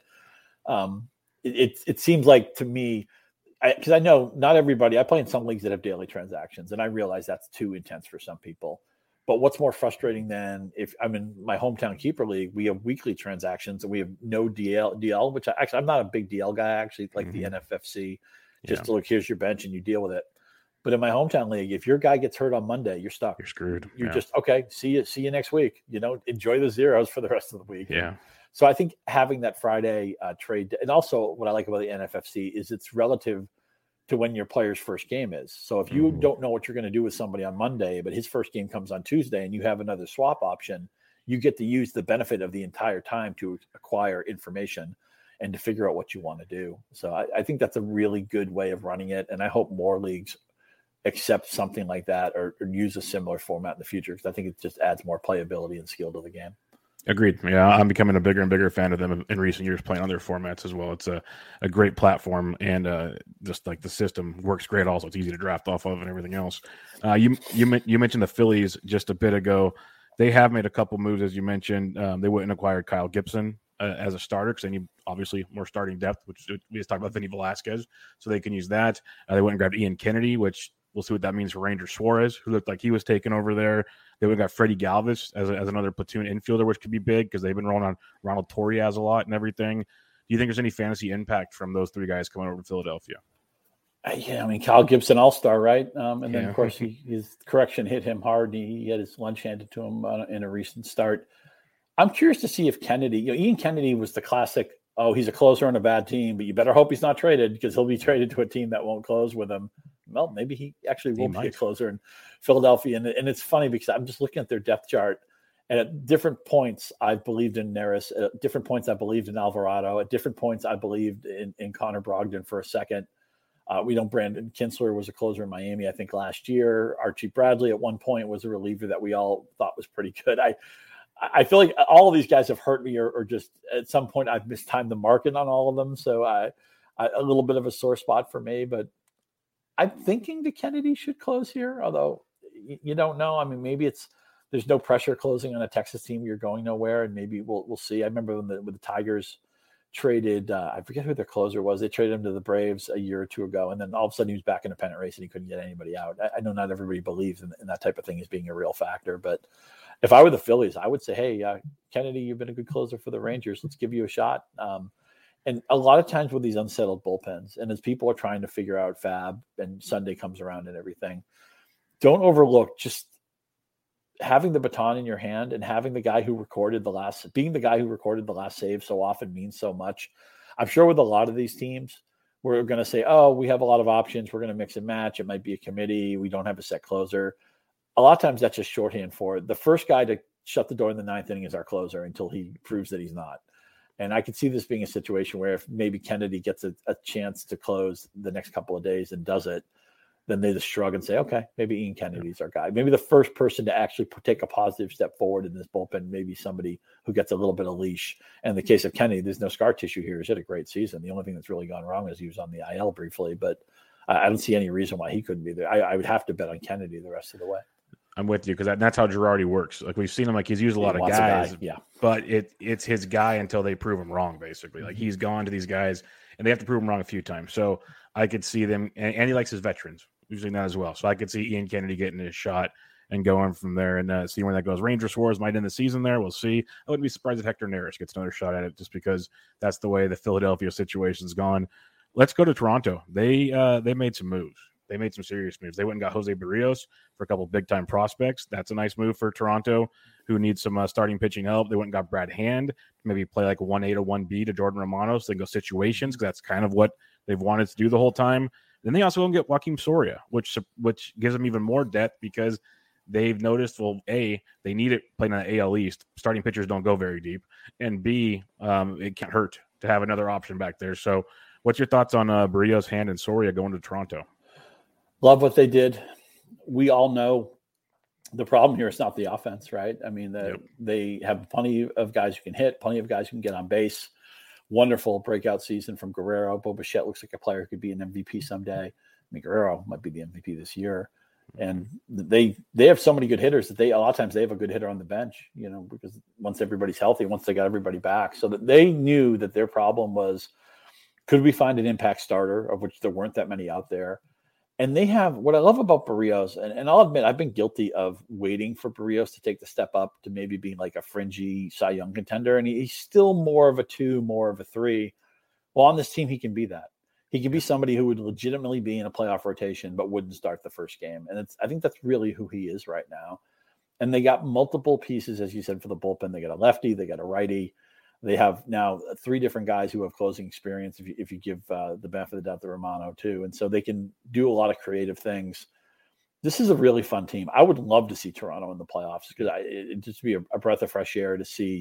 it seems like to me, because I know not everybody, I play in some leagues that have daily transactions, and I realize that's too intense for some people. But what's more frustrating than if I'm in my hometown keeper league, we have weekly to we have no DL, which I'm not a big DL guy. I actually like the NFFC. Just look, here's your bench and you deal with it. But in my hometown league, if your guy gets hurt on Monday, you're stuck. You're screwed. You're just, okay, see you next week. Enjoy the zeros for the rest of the week. Yeah. So I think having that Friday trade, and also what I like about the NFFC is it's relative to when your player's first game is. So if you don't know what you're going to do with somebody on Monday, but his first game comes on Tuesday and you have another swap option, you get to use the benefit of the entire time to acquire information and to figure out what you want to do. So I think that's a really good way of running it. And I hope more leagues accept something like that or use a similar format in the future, because I think it just adds more playability and skill to the game. Agreed. Yeah, I'm becoming a bigger and bigger fan of them in recent years, playing other formats as well. It's a great platform, and just like the system works great. Also, it's easy to draft off of and everything else. You mentioned the Phillies just a bit ago. They have made a couple moves, as you mentioned. They went and acquired Kyle Gibson as a starter because they need obviously more starting depth, which we just talked about Vinny Velasquez, so they can use that. They went and grabbed Ian Kennedy, which we'll see what that means for Ranger Suarez, who looked like he was taking over there. They would have got Freddie Galvis as another platoon infielder, which could be big because they've been rolling on Ronald Torres a lot and everything. Do you think there's any fantasy impact from those 3 guys coming over to Philadelphia? Yeah, I mean, Kyle Gibson, all-star, right? And then, of course, his correction hit him hard. He had his lunch handed to him in a recent start. I'm curious to see if Kennedy, Ian Kennedy was the classic, he's a closer on a bad team, but you better hope he's not traded because he'll be traded to a team that won't close with him. Well, maybe he actually will be a closer in Philadelphia. And it's funny because I'm just looking at their depth chart, and at different points I've believed in Neris. At different points I believed in Alvarado. At different points I believed in Connor Brogdon for a second. Brandon Kinsler was a closer in Miami, I think, last year. Archie Bradley at one point was a reliever that we all thought was pretty good. I feel like all of these guys have hurt me or just at some point I've mistimed the market on all of them. So a little bit of a sore spot for me, but I'm thinking the Kennedy should close here, although you don't know. I mean, maybe it's there's no pressure closing on a Texas team. You're going nowhere, and maybe we'll see. I remember when the Tigers traded, I forget who their closer was. They traded him to the Braves a year or two ago, and then all of a sudden he was back in a pennant race and he couldn't get anybody out. I know not everybody believes in that type of thing as being a real factor, but if I were the Phillies, I would say, hey, Kennedy, you've been a good closer for the Rangers. Let's give you a shot. And a lot of times with these unsettled bullpens, and as people are trying to figure out Fab and Sunday comes around and everything, don't overlook just having the baton in your hand and having the guy who recorded the last save so often means so much. I'm sure with a lot of these teams, we're going to say, oh, we have a lot of options. We're going to mix and match. It might be a committee. We don't have a set closer. A lot of times that's just shorthand for it. The first guy to shut the door in the ninth inning is our closer until he proves that he's not. And I could see this being a situation where if maybe Kennedy gets a chance to close the next couple of days and does it, then they just shrug and say, okay, maybe Ian Kennedy's our guy. Maybe the first person to actually take a positive step forward in this bullpen, maybe somebody who gets a little bit of leash. And in the case of Kennedy, there's no scar tissue here. He's had a great season. The only thing that's really gone wrong is he was on the IL briefly, but I don't see any reason why he couldn't be there. I would have to bet on Kennedy the rest of the way. I'm with you because that's how Girardi works. Like we've seen him, like he's used a lot of guys, but it's his guy until they prove him wrong, basically. Like he's gone to these guys and they have to prove him wrong a few times. So I could see them, and he likes his veterans. Usually not as well. So I could see Ian Kennedy getting his shot and going from there and see where that goes. Rangers Wars might end the season there. We'll see. I wouldn't be surprised if Hector Neris gets another shot at it just because that's the way the Philadelphia situation's gone. Let's go to Toronto. They made some moves. They made some serious moves. They went and got Jose Barrios for a couple of big-time prospects. That's a nice move for Toronto, who needs some starting pitching help. They went and got Brad Hand, maybe play like a 1A to 1B to Jordan Romano, so they can go situations because that's kind of what they've wanted to do the whole time. Then they also go and get Joakim Soria, which gives them even more depth because they've noticed, well, A, they need it playing on the AL East. Starting pitchers don't go very deep. And B, it can't hurt to have another option back there. So what's your thoughts on Barrios, Hand, and Soria going to Toronto? Love what they did. We all know the problem here is not the offense, right? I mean, they have plenty of guys who can hit, plenty of guys who can get on base. Wonderful breakout season from Guerrero. Bo Bichette looks like a player who could be an MVP someday. I mean, Guerrero might be the MVP this year. And they have so many good hitters that a lot of times they have a good hitter on the bench, because once everybody's healthy, once they got everybody back, so that they knew that their problem was, could we find an impact starter, of which there weren't that many out there. And they have, what I love about Barrios, and I'll admit, I've been guilty of waiting for Barrios to take the step up to maybe being like a fringy Cy Young contender. And he's still more of a 2, more of a 3. Well, on this team, he can be that. He can be somebody who would legitimately be in a playoff rotation, but wouldn't start the first game. And I think that's really who he is right now. And they got multiple pieces, as you said, for the bullpen. They got a lefty, they got a righty. They have now 3 different guys who have closing experience, if you give the benefit of the doubt to Romano too. And so they can do a lot of creative things. This is a really fun team. I would love to see Toronto in the playoffs because it'd just be a breath of fresh air to see,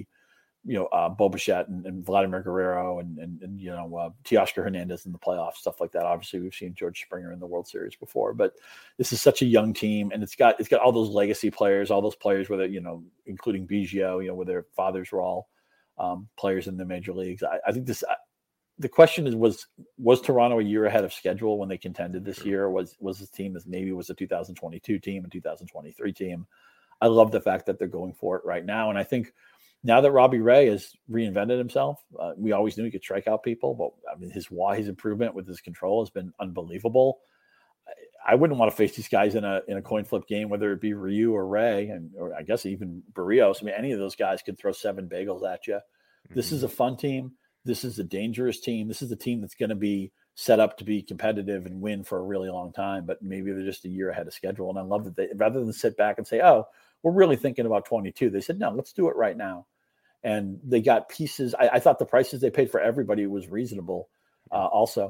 Bo Bichette and Vladimir Guerrero and Teoscar Hernandez in the playoffs, stuff like that. Obviously, we've seen George Springer in the World Series before, but this is such a young team, and it's got all those legacy players, all those players whether including Biggio, where their fathers were all players in the major leagues. I think the question is, was Toronto a year ahead of schedule when they contended this year? Was this team as maybe was a 2022 team and 2023 team? I love the fact that they're going for it right now. And I think now that Robbie Ray has reinvented himself, we always knew he could strike out people, but I mean, his improvement with his control has been unbelievable. I wouldn't want to face these guys in a coin flip game, whether it be Ryu or Ray, or I guess even Barrios. I mean, any of those guys could throw 7 bagels at you. Mm-hmm. This is a fun team. This is a dangerous team. This is a team that's going to be set up to be competitive and win for a really long time, but maybe they're just a year ahead of schedule. And I love that they, rather than sit back and say, oh, we're really thinking about 22, they said, no, let's do it right now. And they got pieces. I thought the prices they paid for everybody was reasonable. Also,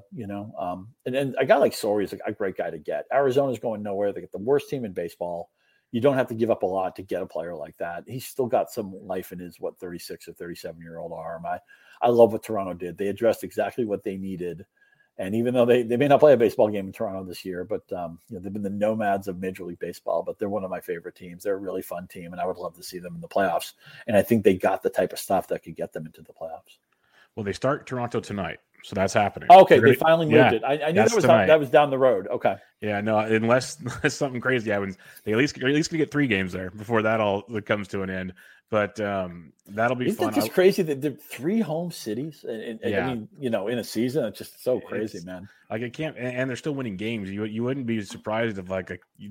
and a guy like Soria is a great guy to get. Arizona's going nowhere. They get the worst team in baseball. You don't have to give up a lot to get a player like that. He's still got some life in his 36 or 37-year-old arm. I love what Toronto did. They addressed exactly what they needed. And even though they may not play a baseball game in Toronto this year, but they've been the nomads of Major League Baseball, but they're one of my favorite teams. They're a really fun team, and I would love to see them in the playoffs. And I think they got the type of stuff that could get them into the playoffs. Well, they start Toronto tonight. So that's happening. Okay, they finally moved it. I knew that was down the road. Okay. Yeah, no, unless something crazy happens, they at least gonna get 3 games there before that all comes to an end. But that'll be fun. Isn't it just crazy that there are 3 home cities? And Yeah. I mean, in a season, it's just so crazy, man. Like it can't, and they're still winning games. You wouldn't be surprised if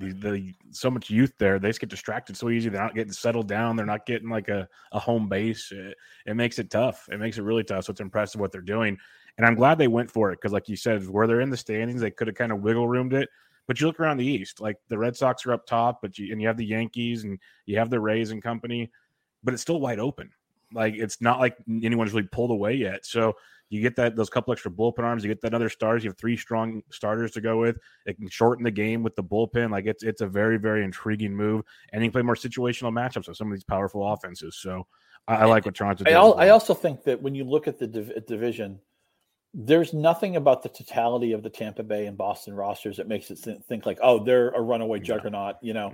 so much youth there, they just get distracted so easy. They're not getting settled down. They're not getting like a home base. It makes it tough. It makes it really tough. So it's impressive what they're doing. And I'm glad they went for it because, like you said, where they're in the standings, they could have kind of wiggle roomed it. But you look around the East, like the Red Sox are up top, but you have the Yankees and you have the Rays and company, but it's still wide open. Like it's not like anyone's really pulled away yet. So you get those couple extra bullpen arms, you get that other stars. You have 3 strong starters to go with. It can shorten the game with the bullpen. Like it's a very, very intriguing move, and you can play more situational matchups with some of these powerful offenses. So I like what Toronto did. I also think that when you look at the division, there's nothing about the totality of the Tampa Bay and Boston rosters that makes it think like, oh, they're a runaway juggernaut. No.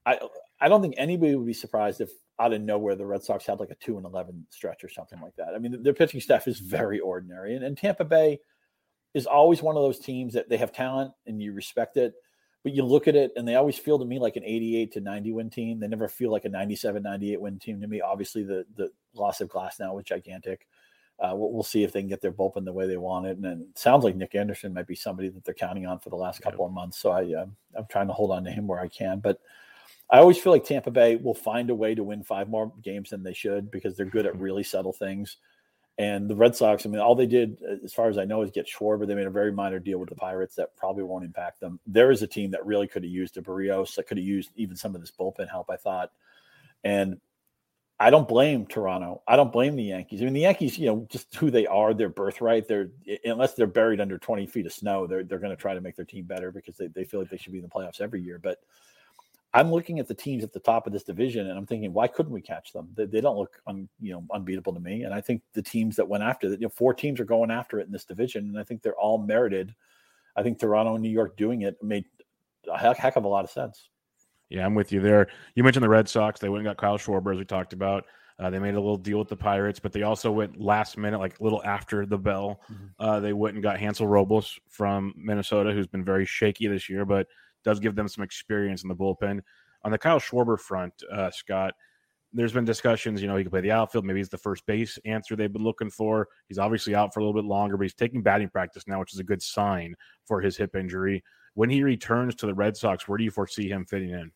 I don't think anybody would be surprised if out of nowhere the Red Sox had like a 2-11 stretch or something like that. I mean, their pitching staff is very ordinary, and Tampa Bay is always one of those teams that they have talent and you respect it, but you look at it and they always feel to me like an 88 to 90 win team. They never feel like a 97, 98 win team to me. Obviously, the loss of Glasnow was gigantic. We'll see if they can get their bullpen the way they want it. And then it sounds like Nick Anderson might be somebody that they're counting on for the last couple of months. So I'm trying to hold on to him where I can. But I always feel like Tampa Bay will find a way to win 5 more games than they should because they're good at really subtle things. And the Red Sox, I mean, all they did, as far as I know, is get Schwarber. They made a very minor deal with the Pirates that probably won't impact them. There is a team that really could have used a Barrios, that could have used even some of this bullpen help, I thought. And I don't blame Toronto. I don't blame the Yankees. I mean, the Yankees, just who they are, their birthright. Unless they're buried under 20 feet of snow, they're going to try to make their team better because they feel like they should be in the playoffs every year. But I'm looking at the teams at the top of this division, and I'm thinking, why couldn't we catch them? They don't look unbeatable to me. And I think the teams that went after it, 4 teams are going after it in this division, and I think they're all merited. I think Toronto and New York doing it made a heck of a lot of sense. Yeah, I'm with you there. You mentioned the Red Sox. They went and got Kyle Schwarber, as we talked about. They made a little deal with the Pirates, but they also went last minute, like a little after the bell. Mm-hmm. They went and got Hansel Robles from Minnesota, who's been very shaky this year, but does give them some experience in the bullpen. On the Kyle Schwarber front, Scott, there's been discussions, he can play the outfield. Maybe he's the first base answer they've been looking for. He's obviously out for a little bit longer, but he's taking batting practice now, which is a good sign for his hip injury. When he returns to the Red Sox, where do you foresee him fitting in?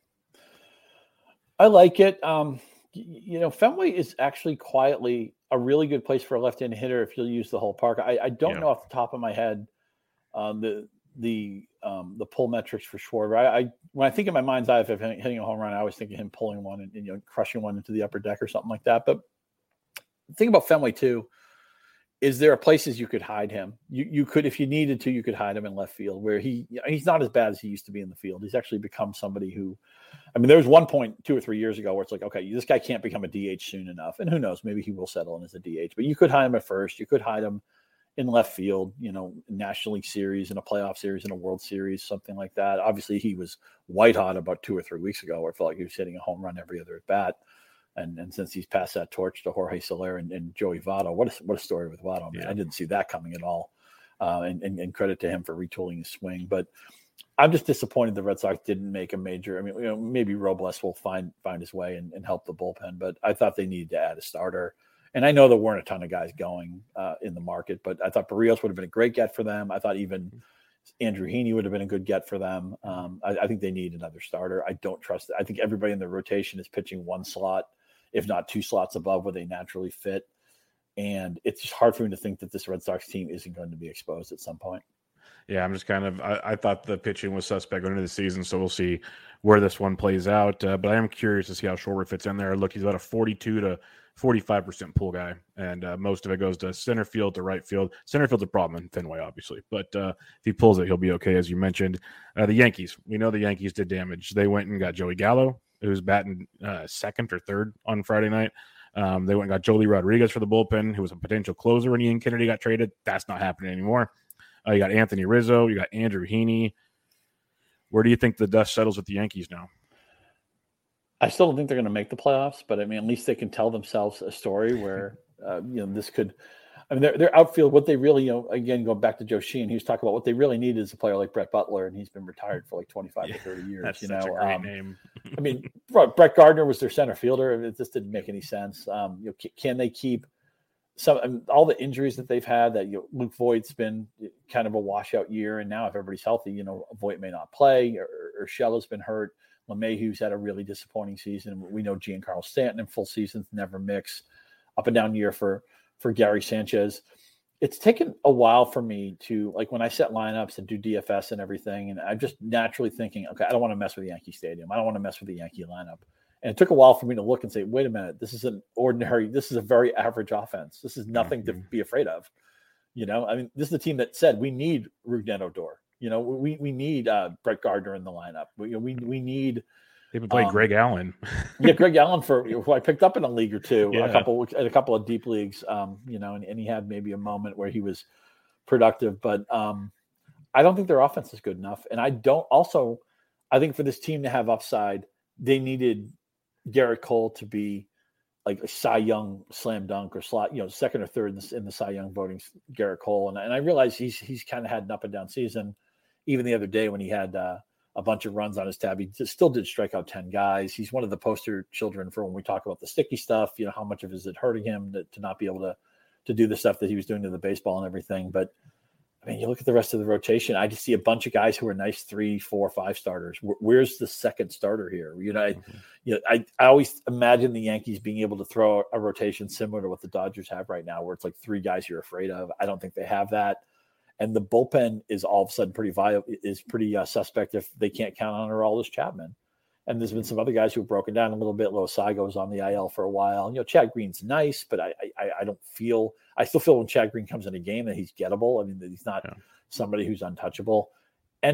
I like it. Fenway is actually quietly a really good place for a left-handed hitter if you'll use the whole park. I don't know off the top of my head the pull metrics for Schwarber. When I think in my mind's eye of him hitting a home run, I always think of him pulling one and crushing one into the upper deck or something like that. But the thing about Fenway too is there are places you could hide him. You could, if you needed to, you could hide him in left field where he's not as bad as he used to be in the field. He's actually become somebody who, I mean, there was one point 2 or 3 years ago where it's like, okay, this guy can't become a DH soon enough. And who knows, maybe he will settle in as a DH, but you could hide him at first. You could hide him in left field, National League Series, in a playoff series, in a World Series, something like that. Obviously he was white hot about 2 or 3 weeks ago where it felt like he was hitting a home run every other at bat. And since he's passed that torch to Jorge Soler and Joey Votto, what a story with Votto. I mean, I didn't see that coming at all. And credit to him for retooling his swing. But I'm just disappointed the Red Sox didn't make a major. I mean, maybe Robles will find his way and help the bullpen. But I thought they needed to add a starter. And I know there weren't a ton of guys going in the market, but I thought Barrios would have been a great get for them. I thought even Andrew Heaney would have been a good get for them. I think they need another starter. I don't trust it. I think everybody in the rotation is pitching 1 slot, if not 2 slots above where they naturally fit. And it's just hard for me to think that this Red Sox team isn't going to be exposed at some point. Yeah, I'm just I thought the pitching was suspect going into the season, so we'll see where this one plays out. But I am curious to see how Schwarber fits in there. Look, he's about a 42 to 45% pull guy, and most of it goes to center field to right field. Center field's a problem in Fenway, obviously, but if he pulls it, he'll be okay, as you mentioned. The Yankees, we know the Yankees did damage. They went and got Joey Gallo, who's batting second or third on Friday night. They went and got Joely Rodriguez for the bullpen, who was a potential closer when Ian Kennedy got traded. That's not happening anymore. You got Anthony Rizzo. You got Andrew Heaney. Where do you think the dust settles with the Yankees now? I still don't think they're going to make the playoffs, but I mean, at least they can tell themselves a story where, this could. I mean, their outfield, what they really, again, going back to Joe Sheehan, he was talking about what they really need is a player like Brett Butler, and he's been retired for like 25 to 30 years. That's such a great name. I mean, Brett Gardner was their center fielder. It just didn't make any sense. Can they keep all the injuries that they've had? That Luke Voigt's been kind of a washout year, and now if everybody's healthy, Voigt may not play, or Urshela's been hurt. LeMahieu's had a really disappointing season. We know Giancarlo Stanton in full seasons never mix. Up and down year for Gary Sanchez. It's taken a while for me to, like, when I set lineups and do DFS and everything, and I'm just naturally thinking, okay, I don't want to mess with Yankee Stadium. I don't want to mess with the Yankee lineup. And it took a while for me to look and say, wait a minute, this is a very average offense. This is nothing to be afraid of. I mean, this is the team that said we need Rougned Odor. We need Brett Gardner in the lineup. We need. They've been playing Greg Allen. Yeah, Greg Allen who I picked up in a league or two, a couple of deep leagues, and he had maybe a moment where he was productive, but I don't think their offense is good enough. And I think for this team to have upside, they needed Garrett Cole to be like a Cy Young slam dunk or slot, second or third in the Cy Young voting, Garrett Cole. And I realize he's kind of had an up and down season. Even the other day when he had a bunch of runs on his tab, he still did strike out 10 guys. He's one of the poster children for when we talk about the sticky stuff, how much of it is it hurting him to not be able to do the stuff that he was doing to the baseball and everything. But I mean, you look at the rest of the rotation, I just see a bunch of guys who are nice 3, 4, 5 starters. Where's the second starter here? I always imagine the Yankees being able to throw a rotation similar to what the Dodgers have right now, where it's like 3 guys you're afraid of. I don't think they have that. And the bullpen is all of a sudden pretty suspect if they can't count on Aroldis Chapman. And there's been some other guys who have broken down a little bit. Loisago was on the IL for a while. Chad Green's nice, but I still feel when Chad Green comes in a game that he's gettable. I mean, that he's not somebody who's untouchable. Add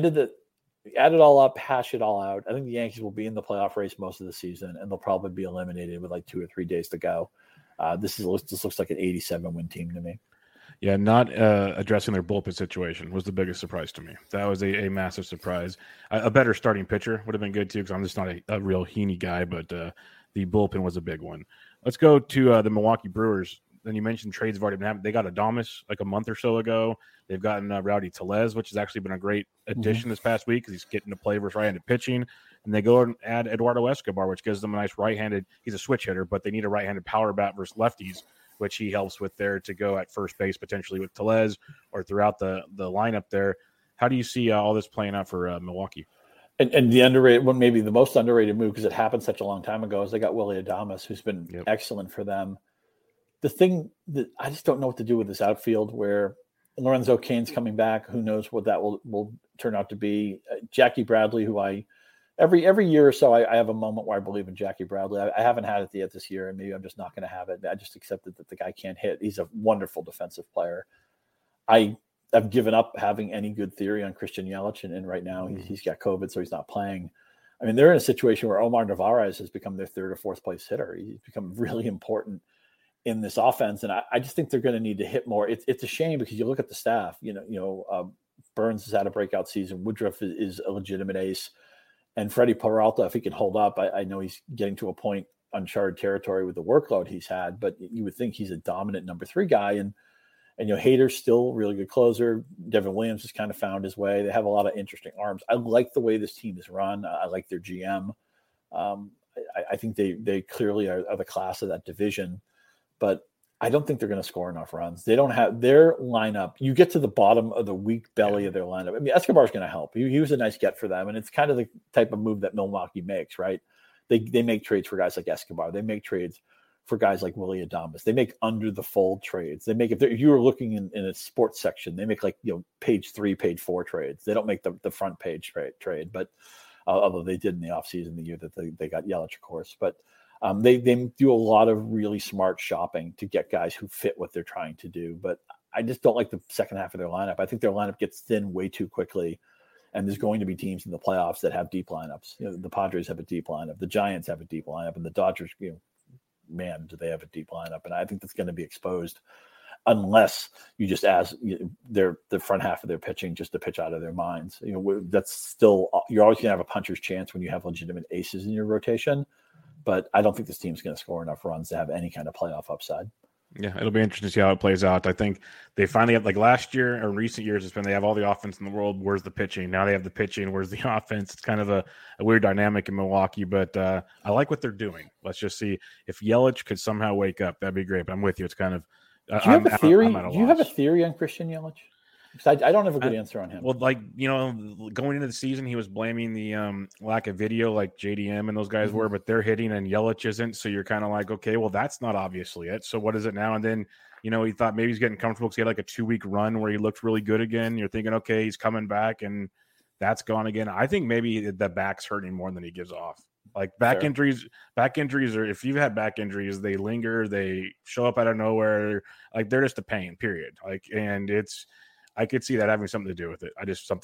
it all up, hash it all out. I think the Yankees will be in the playoff race most of the season, and they'll probably be eliminated with like 2 or 3 days to go. This looks like an 87-win team to me. Yeah, not addressing their bullpen situation was the biggest surprise to me. That was a massive surprise. A better starting pitcher would have been good too, because I'm just not a real Heaney guy, but the bullpen was a big one. Let's go to the Milwaukee Brewers. Then you mentioned trades have already been happening. They got Adames like a month or so ago. They've gotten Rowdy Tellez, which has actually been a great addition this past week because he's getting to play versus right-handed pitching. And they go and add Eduardo Escobar, which gives them a nice right-handed. He's a switch hitter, but they need a right-handed power bat versus lefties, which he helps with there to go at first base potentially with Tellez or throughout the lineup there. How do you see all this playing out for Milwaukee? And the underrated one, maybe the most underrated move, because it happened such a long time ago, is they got Willy Adames, who's been excellent for them. The thing that I just don't know what to do with this outfield, where Lorenzo Cain's coming back. Who knows what that will turn out to be? Jackie Bradley, who every year or so, I have a moment where I believe in Jackie Bradley. I haven't had it yet this year, and maybe I'm just not going to have it. I just accepted that the guy can't hit. He's a wonderful defensive player. I've given up having any good theory on Christian Yelich, and right now he's got COVID, so he's not playing. I mean, they're in a situation where Omar Narvaez has become their 3rd or 4th place hitter. He's become really important in this offense, and I just think they're going to need to hit more. It's a shame because you look at the staff. Burns has had a breakout season. Woodruff is a legitimate ace. And Freddie Peralta, if he can hold up, I know he's getting to a point, uncharted territory with the workload he's had, but you would think he's a dominant number 3 guy. And Hader's still a really good cleaser. Devin Williams has kind of found his way. They have a lot of interesting arms. I like the way this team is run. I like their GM. I think they clearly are the class of that division, but I don't think they're going to score enough runs. They don't have their lineup. You get to the bottom of the weak belly of their lineup. I mean, Escobar's going to help. He was a nice get for them, and it's kind of the type of move that Milwaukee makes, right? They make trades for guys like Escobar. They make trades for guys like Willy Adames. They make under the fold trades. They make, if you were looking in a sports section, they make like page 3, page 4 trades. They don't make the front page trade, but although they did in the offseason the year that they got Yelich, of course, but. They do a lot of really smart shopping to get guys who fit what they're trying to do. But I just don't like the second half of their lineup. I think their lineup gets thin way too quickly. And there's going to be teams in the playoffs that have deep lineups. The Padres have a deep lineup. The Giants have a deep lineup. And the Dodgers, man, do they have a deep lineup. And I think that's going to be exposed unless you just ask the front half of their pitching just to pitch out of their minds. That's still, you're always going to have a puncher's chance when you have legitimate aces in your rotation. But I don't think this team's going to score enough runs to have any kind of playoff upside. Yeah, it'll be interesting to see how it plays out. I think they finally have, like last year or in recent years, it's been they have all the offense in the world. Where's the pitching? Now they have the pitching. Where's the offense? It's kind of a weird dynamic in Milwaukee, but I like what they're doing. Let's just see if Yelich could somehow wake up. That'd be great. But I'm with you. It's kind of. Do you have a theory? Do you have a theory on Christian Yelich? Because I don't have a good answer on him. Well, like, going into the season, he was blaming the lack of video like JDM and those guys were, but they're hitting and Yelich isn't. So you're kind of like, okay, well, that's not obviously it. So what is it now? And then, he thought maybe he's getting comfortable because he had like a 2-week run where he looked really good again. You're thinking, okay, he's coming back and that's gone again. I think maybe the back's hurting more than he gives off. Like back injuries are, if you've had back injuries, they linger, they show up out of nowhere. Like they're just a pain, period. Like, and I could see that having something to do with it.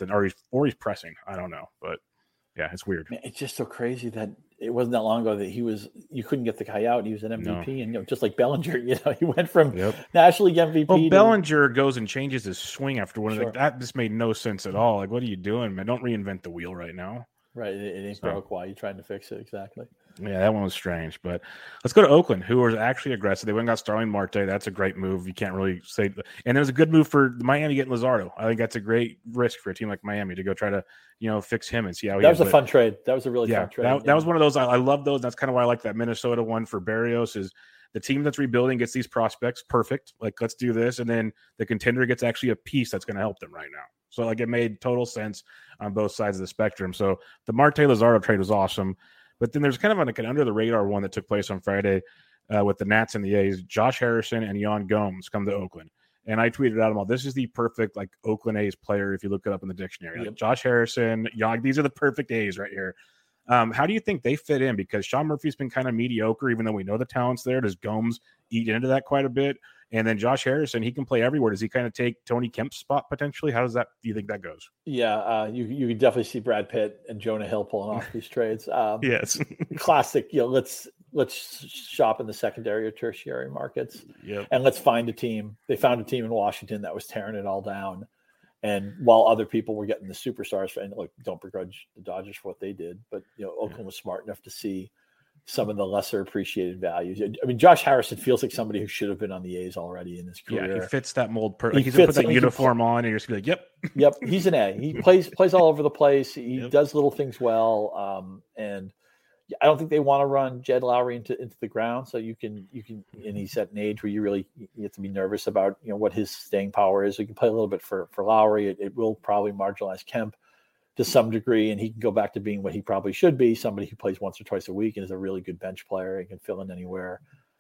Or he's pressing. I don't know, but yeah, it's weird. It's just so crazy that it wasn't that long ago that you couldn't get the guy out. He was an MVP, and just like Bellinger, he went from National League MVP. Well, Bellinger goes and changes his swing after one. Like that just made no sense at all. Like, what are you doing, man? Don't reinvent the wheel right now. Right, it ain't broke. Why are you trying to fix it? Exactly. Yeah, that one was strange. But let's go to Oakland, who was actually aggressive. They went and got Starling Marte. That's a great move. You can't really say. And it was a good move for Miami getting Luzardo. I think that's a great risk for a team like Miami to go try to, fix him and see how he. That was a fun trade. That was a really fun trade. That was one of those. I love those. That's kind of why I like that Minnesota one for Berrios. Is the team that's rebuilding gets these prospects perfect. Like, let's do this, and then the contender gets actually a piece that's going to help them right now. So like it made total sense on both sides of the spectrum. So the Marte Luzardo trade was awesome. But then there's kind of like an under the radar one that took place on Friday with the Nats and the A's. Josh Harrison and Yan Gomes come to Oakland. And I tweeted out them all. This is the perfect like Oakland A's player if you look it up in the dictionary. Like Josh Harrison, Yan, these are the perfect A's right here. How do you think they fit in? Because Sean Murphy's been kind of mediocre, even though we know the talent's there. Does Gomes eat into that quite a bit? And then Josh Harrison, he can play everywhere. Does he kind of take Tony Kemp's spot potentially? How do you think that goes? Yeah, you can definitely see Brad Pitt and Jonah Hill pulling off these trades. Yes, classic. Let's shop in the secondary or tertiary markets. Yep. And let's find a team. They found a team in Washington that was tearing it all down. And while other people were getting the superstars, and look, don't begrudge the Dodgers for what they did, but Oakland was smart enough to see some of the lesser appreciated values. I mean, Josh Harrison feels like somebody who should have been on the A's already in his career. Yeah, he fits that mold. He's put that uniform on, and you're just like, yep. Yep, he's an A. He plays all over the place. He does little things well, and I don't think they want to run Jed Lowry into the ground. So you can, and he's at an age where you have to be nervous about what his staying power is. You can play a little bit for Lowry. It will probably marginalize Kemp to some degree, and he can go back to being what he probably should be, somebody who plays once or twice a week and is a really good bench player and can fill in anywhere.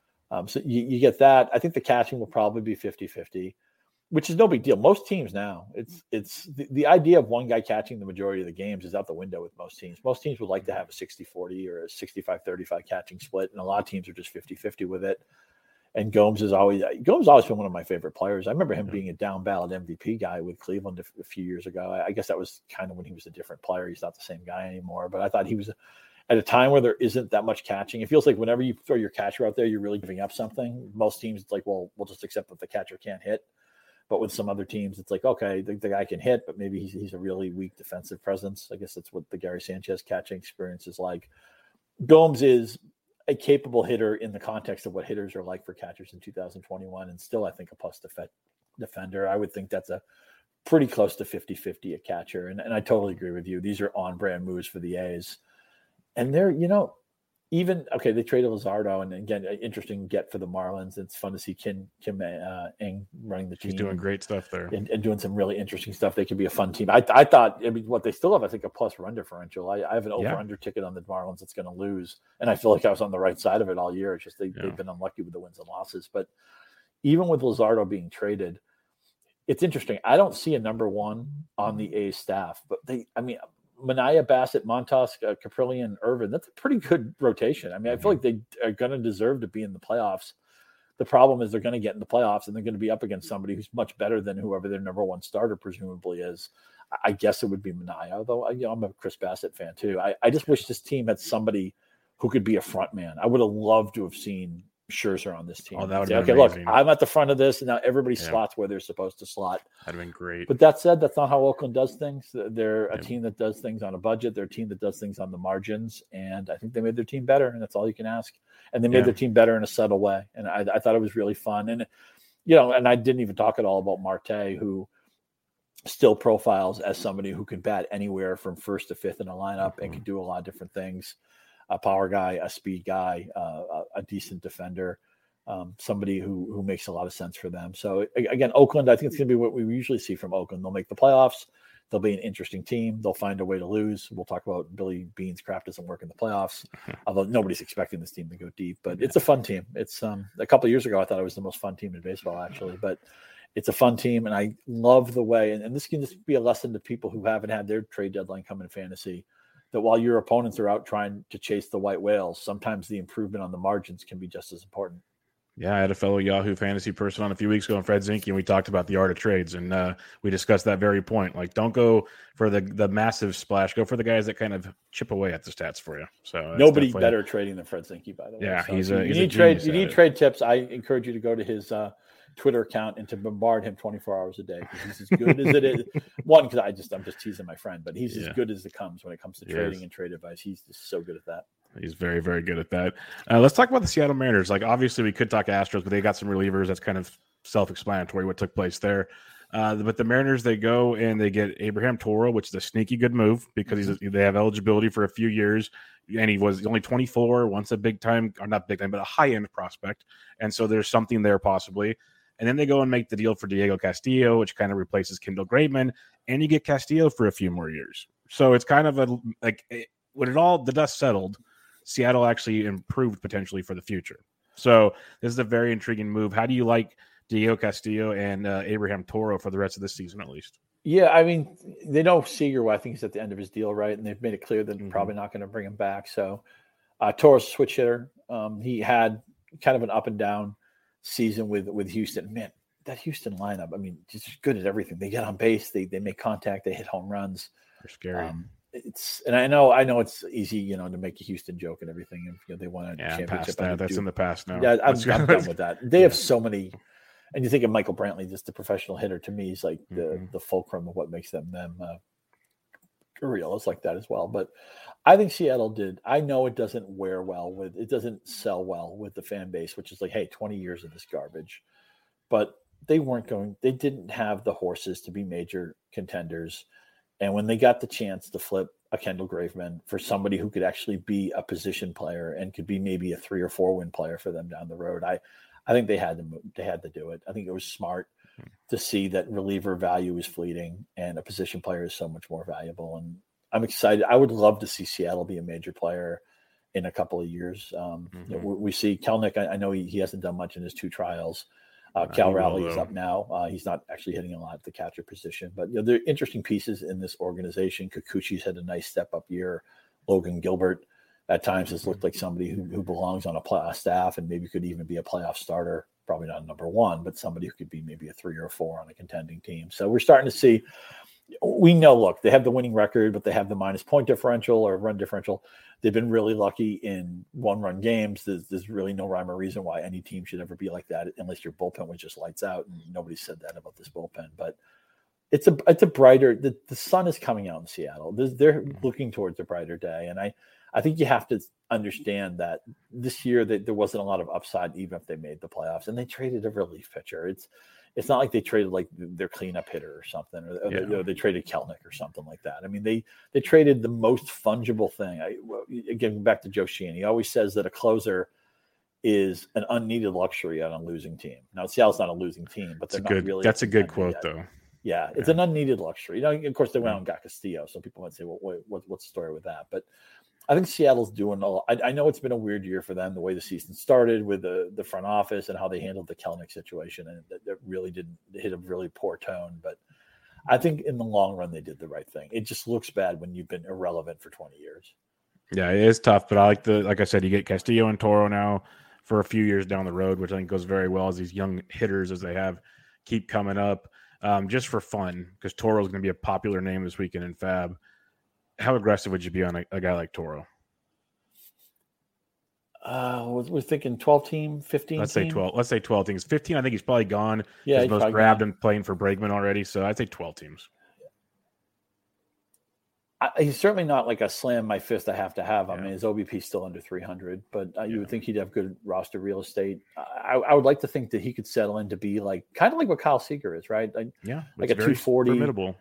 So you get that. I think the catching will probably be 50-50, which is no big deal. Most teams now, it's the idea of one guy catching the majority of the games is out the window with most teams. Most teams would like to have a 60-40 or a 65-35 catching split, and a lot of teams are just 50-50 with it. And Gomes has always been one of my favorite players. I remember him being a down ballot MVP guy with Cleveland a few years ago. I guess that was kind of when he was a different player. He's not the same guy anymore. But I thought he was at a time where there isn't that much catching. It feels like whenever you throw your catcher out there, you're really giving up something. Most teams, it's like, well, we'll just accept that the catcher can't hit. But with some other teams, it's like, okay, the guy can hit, but maybe he's a really weak defensive presence. I guess that's what the Gary Sanchez catching experience is like. Gomes is a capable hitter in the context of what hitters are like for catchers in 2021, and still I think a plus defender. I would think that's a pretty close to 50-50 a catcher, and I totally agree with you. These are on-brand moves for the A's, and they're they traded Luzardo, and again, an interesting get for the Marlins. It's fun to see Kim Ng running the team. He's doing great stuff there and doing some really interesting stuff. They could be a fun team. I thought, what they still have, I think, a plus run differential. I have an over-under ticket on the Marlins that's going to lose, and I feel like I was on the right side of it all year. It's just they've been unlucky with the wins and losses. But even with Luzardo being traded, it's interesting. I don't see a number one on the A's staff, but Manaea, Bassett, Montas, Caprillion, Irvin, that's a pretty good rotation. I mean, I feel like they are going to deserve to be in the playoffs. The problem is they're going to get in the playoffs and they're going to be up against somebody who's much better than whoever their number one starter presumably is. I guess it would be Manaea, although I'm a Chris Bassett fan too. I just wish this team had somebody who could be a front man. I would have loved to have seen Scherzer on this team. Oh, that would say, have okay, been look, amazing. I'm at the front of this, and now everybody slots where they're supposed to slot. That'd have been great. But that said, that's not how Oakland does things. They're a team that does things on a budget. They're a team that does things on the margins, and I think they made their team better, and that's all you can ask. And they made their team better in a subtle way, and I thought it was really fun. And and I didn't even talk at all about Marte, who still profiles as somebody who can bat anywhere from first to fifth in a lineup and can do a lot of different things. A power guy, a speed guy, a decent defender, somebody who makes a lot of sense for them. So again, Oakland, I think it's going to be what we usually see from Oakland. They'll make the playoffs. They'll be an interesting team. They'll find a way to lose. We'll talk about Billy Beane's crap doesn't work in the playoffs, although nobody's expecting this team to go deep. But it's a fun team. It's a couple of years ago, I thought it was the most fun team in baseball, actually. But it's a fun team, and I love the way. And this can just be a lesson to people who haven't had their trade deadline come in fantasy, that while your opponents are out trying to chase the white whales, sometimes the improvement on the margins can be just as important. Yeah, I had a fellow Yahoo fantasy person on a few weeks ago, Fred Zinke, and we talked about the art of trades, and we discussed that very point. Like, don't go for the massive splash. Go for the guys that kind of chip away at the stats for you. So nobody better trading than Fred Zinke, by the way. Yeah, so you need trade tips. I encourage you to go to his Twitter account and to bombard him 24 hours a day, because he's as good as it is. One, because I'm just teasing my friend, but he's as good as it comes when it comes to trading and trade advice. He's just so good at that. He's very, very good at that. Let's talk about the Seattle Mariners. Like, obviously, we could talk Astros, but they got some relievers. That's kind of self-explanatory what took place there. But the Mariners, they go and they get Abraham Toro, which is a sneaky good move because they have eligibility for a few years. And he was only 24, once a big time, or not big time, but a high-end prospect. And so there's something there possibly. And then they go and make the deal for Diego Castillo, which kind of replaces Kendall Graveman. And you get Castillo for a few more years. So it's kind of when the dust settled, Seattle actually improved potentially for the future. So this is a very intriguing move. How do you like Diego Castillo and Abraham Toro for the rest of this season, at least? Yeah, I mean, they know Seager, I think, is at the end of his deal, right? And they've made it clear that they're probably not going to bring him back. So Toro's a switch hitter. He had kind of an up and down season with Houston. Man, that Houston lineup, I mean, just good at everything. They get on base, they make contact, they hit home runs. They're scary. And I know it's easy, to make a Houston joke and everything. And they won a championship. That's in the past now. Yeah, I'm done with that. They have so many. And you think of Michael Brantley, just the professional hitter. To me, he's like the fulcrum of what makes them real. It's like that as well. But I think Seattle did. I know it doesn't it doesn't sell well with the fan base, which is like, hey, 20 years of this garbage. But they didn't have the horses to be major contenders. And when they got the chance to flip a Kendall Graveman for somebody who could actually be a position player and could be maybe a 3 or 4 win player for them down the road, I think they had to do it. I think it was smart to see that reliever value is fleeting and a position player is so much more valuable. And I'm excited. I would love to see Seattle be a major player in a couple of years. We see Kelnick. I know he hasn't done much in his 2 trials. Cal Raleigh is up now. He's not actually hitting a lot at the catcher position, but there are interesting pieces in this organization. Kikuchi's had a nice step-up year. Logan Gilbert at times has looked like somebody who belongs on a staff and maybe could even be a playoff starter. Probably not number 1, but somebody who could be maybe a 3 or 4 on a contending team. So we're starting to see. We know, look, they have the winning record, but they have the minus point differential or run differential. They've been really lucky in 1-run games. There's really no rhyme or reason why any team should ever be like that, unless your bullpen was just lights out. And nobody said that about this bullpen. But it's a brighter. The sun is coming out in Seattle. They're looking towards a brighter day, and I think you have to understand that this year that there wasn't a lot of upside, even if they made the playoffs. And they traded a relief pitcher. It's not like they traded like their cleanup hitter or something, or they traded Kelnick or something like that. I mean, they traded the most fungible thing. Again, back to Joe Sheehan, he always says that a closer is an unneeded luxury on a losing team. Now, Seattle's not a losing team, but that's a good quote, though. Yeah, it's an unneeded luxury. Of course, they went out and got Castillo, so people might say, well, what's the story with that? But I think Seattle's doing a lot. I know it's been a weird year for them, the way the season started with the front office and how they handled the Kelnick situation, and that really didn't hit a really poor tone. But I think in the long run, they did the right thing. It just looks bad when you've been irrelevant for 20 years. Yeah, it is tough, but I like I said, you get Castillo and Toro now for a few years down the road, which I think goes very well as these young hitters, as they have, keep coming up just for fun, because Toro's going to be a popular name this weekend in Fab. How aggressive would you be on a guy like Toro? We're thinking 12 team, 15 Let's team. say 12. Let's say 12 teams. 15, I think he's probably gone. Yeah, he's most grabbed and playing for Bregman already. So I'd say 12 teams. He's certainly not like a slam my fist I have to have. I mean, his OBP is still under 300, but you would think he'd have good roster real estate. I would like to think that he could settle in to be like kind of like what Kyle Seager is, right? Like a 240, formidable.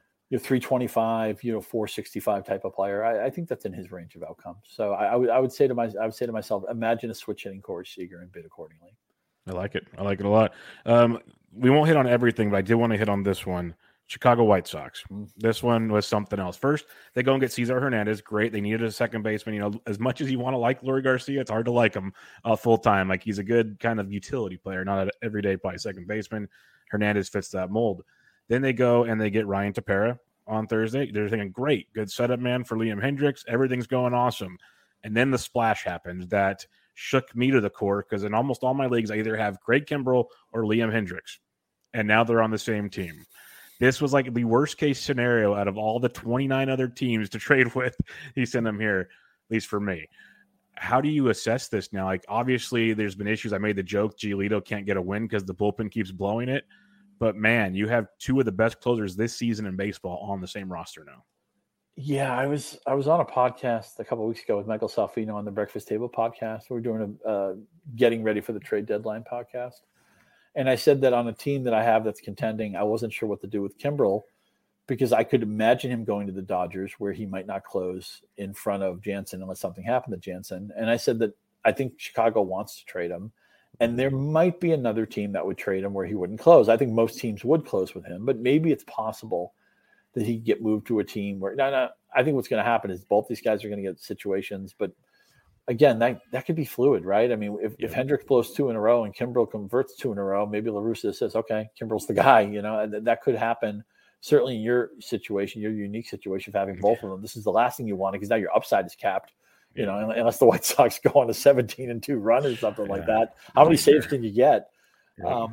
325, 465 type of player. I think that's in his range of outcomes. So I would say to myself, imagine a switch hitting Corey Seager and bid accordingly. I like it. I like it a lot. We won't hit on everything, but I did want to hit on this one. Chicago White Sox. This one was something else. First, they go and get Cesar Hernandez. Great. They needed a second baseman. As much as you want to like Leury Garcia, it's hard to like him full time. Like, he's a good kind of utility player, not an everyday play second baseman. Hernandez fits that mold. Then they go and they get Ryan Tepera on Thursday. They're thinking, great, good setup man for Liam Hendriks. Everything's going awesome. And then the splash happened that shook me to the core, because in almost all my leagues, I either have Craig Kimbrell or Liam Hendriks. And now they're on the same team. This was like the worst case scenario out of all the 29 other teams to trade with. He sent them here, at least for me. How do you assess this now? Like, obviously, there's been issues. I made the joke, Giolito can't get a win because the bullpen keeps blowing it. But, man, you have two of the best closers this season in baseball on the same roster now. Yeah, I was on a podcast a couple of weeks ago with Michael Salfino on the Breakfast Table podcast. We're doing a getting ready for the trade deadline podcast. And I said that on a team that I have that's contending, I wasn't sure what to do with Kimbrell, because I could imagine him going to the Dodgers, where he might not close in front of Jansen unless something happened to Jansen. And I said that I think Chicago wants to trade him. And there might be another team that would trade him where he wouldn't close. I think most teams would close with him, but maybe it's possible that he get moved to a team where I think what's going to happen is both these guys are going to get situations, but again, that could be fluid, right? I mean, if Hendriks blows 2 in a row and Kimbrell converts 2 in a row, maybe La Russa says, okay, Kimbrell's the guy, and that could happen. Certainly in your situation, your unique situation of having both of them, this is the last thing you want, because now your upside is capped, unless the White Sox go on a 17-2 run or something like that. How many saves can you get? Yeah.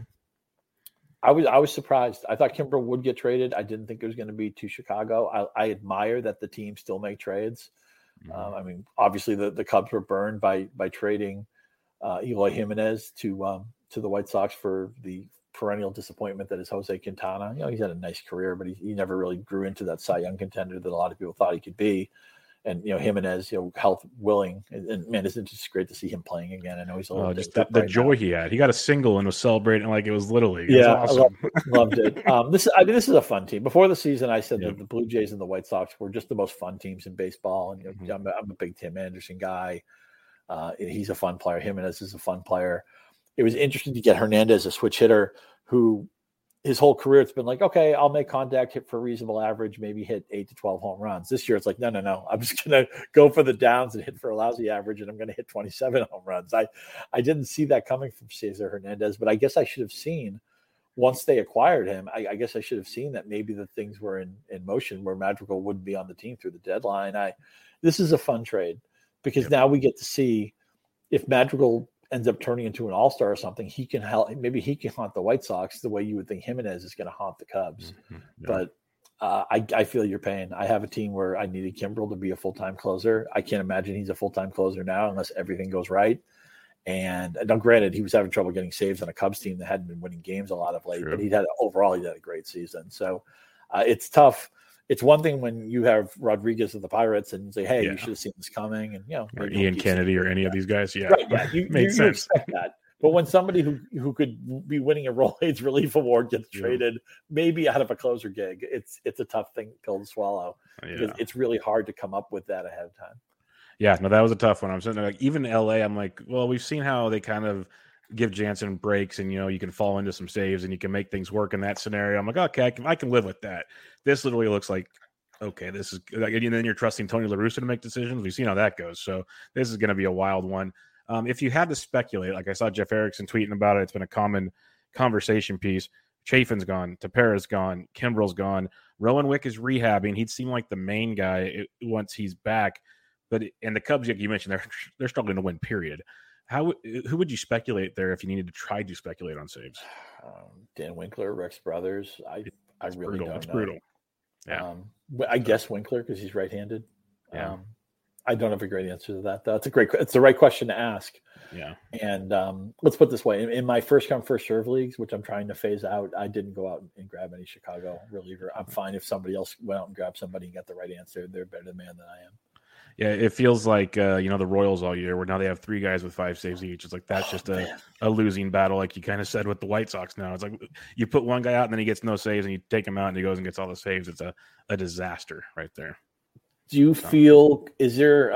I was surprised. I thought Kimbrell would get traded. I didn't think it was going to be to Chicago. I admire that the team still make trades. I mean, obviously the Cubs were burned by trading Eloy Jimenez to the White Sox for the perennial disappointment that is Jose Quintana. He's had a nice career, but he never really grew into that Cy Young contender that a lot of people thought he could be. And Jimenez, health willing, and man, it's just great to see him playing again. I know he's a little just the joy he had. He got a single and was celebrating like it was Little League. Yeah, awesome. I loved it. This is a fun team. Before the season, I said that the Blue Jays and the White Sox were just the most fun teams in baseball. And I'm a big Tim Anderson guy. He's a fun player. Jimenez is a fun player. It was interesting to get Hernandez, a switch hitter, who his whole career it's been like, okay, I'll make contact, hit for a reasonable average, maybe hit 8 to 12 home runs. This year it's like, no. I'm just going to go for the downs and hit for a lousy average, and I'm going to hit 27 home runs. I didn't see that coming from Cesar Hernandez, but I guess I should have seen once they acquired him, I guess I should have seen that maybe the things were in motion where Madrigal wouldn't be on the team through the deadline. This is a fun trade, because now we get to see if Madrigal ends up turning into an all-star or something, he can help. Maybe he can haunt the White Sox the way you would think Jimenez is going to haunt the Cubs. But I feel your pain. I have a team where I needed Kimbrell to be a full-time closer. I can't imagine he's a full-time closer now unless everything goes right. And now, granted, he was having trouble getting saves on a Cubs team that hadn't been winning games a lot of late, but he had a great season. So it's tough. It's one thing when you have Rodriguez of the Pirates and you say, hey, you should have seen this coming. And, or Ian Kennedy or any of these guys. Yeah. Right, yeah. You expect that. But when somebody who could be winning a Roll Aids Relief Award gets traded, maybe out of a closer gig, it's a tough pill to swallow. It's really hard to come up with that ahead of time. Yeah, no, that was a tough one. I'm sitting there like, even LA, I'm like, well, we've seen how they kind of give Jansen breaks, and you can fall into some saves and you can make things work in that scenario. I'm like, okay, I can live with that. This literally looks like, okay, this is like, and then you're trusting Tony La Russa to make decisions. We've seen how that goes. So this is going to be a wild one. If you had to speculate, like I saw Jeff Erickson tweeting about it, it's been a common conversation piece. Chafin's gone, Tepera's gone, Kimbrell's gone. Rowan Wick is rehabbing. He'd seem like the main guy once he's back. But and the Cubs, like you mentioned, they're struggling to win. Period. Who would you speculate there if you needed to try to speculate on saves? Dan Winkler, Rex Brothers. I really don't know. It's brutal. Yeah. I guess Winkler because he's right-handed. Yeah. I don't have a great answer to that. It's the right question to ask. Yeah. And let's put it this way. In my first come, first serve leagues, which I'm trying to phase out, I didn't go out and grab any Chicago reliever. I'm fine if somebody else went out and grabbed somebody and got the right answer. They're a better man than I am. Yeah, it feels like, the Royals all year where now they have 3 guys with 5 saves each. It's like that's just a losing battle, like you kind of said with the White Sox now. It's like you put one guy out and then he gets no saves and you take him out and he goes and gets all the saves. It's a disaster right there. Do you feel, is there,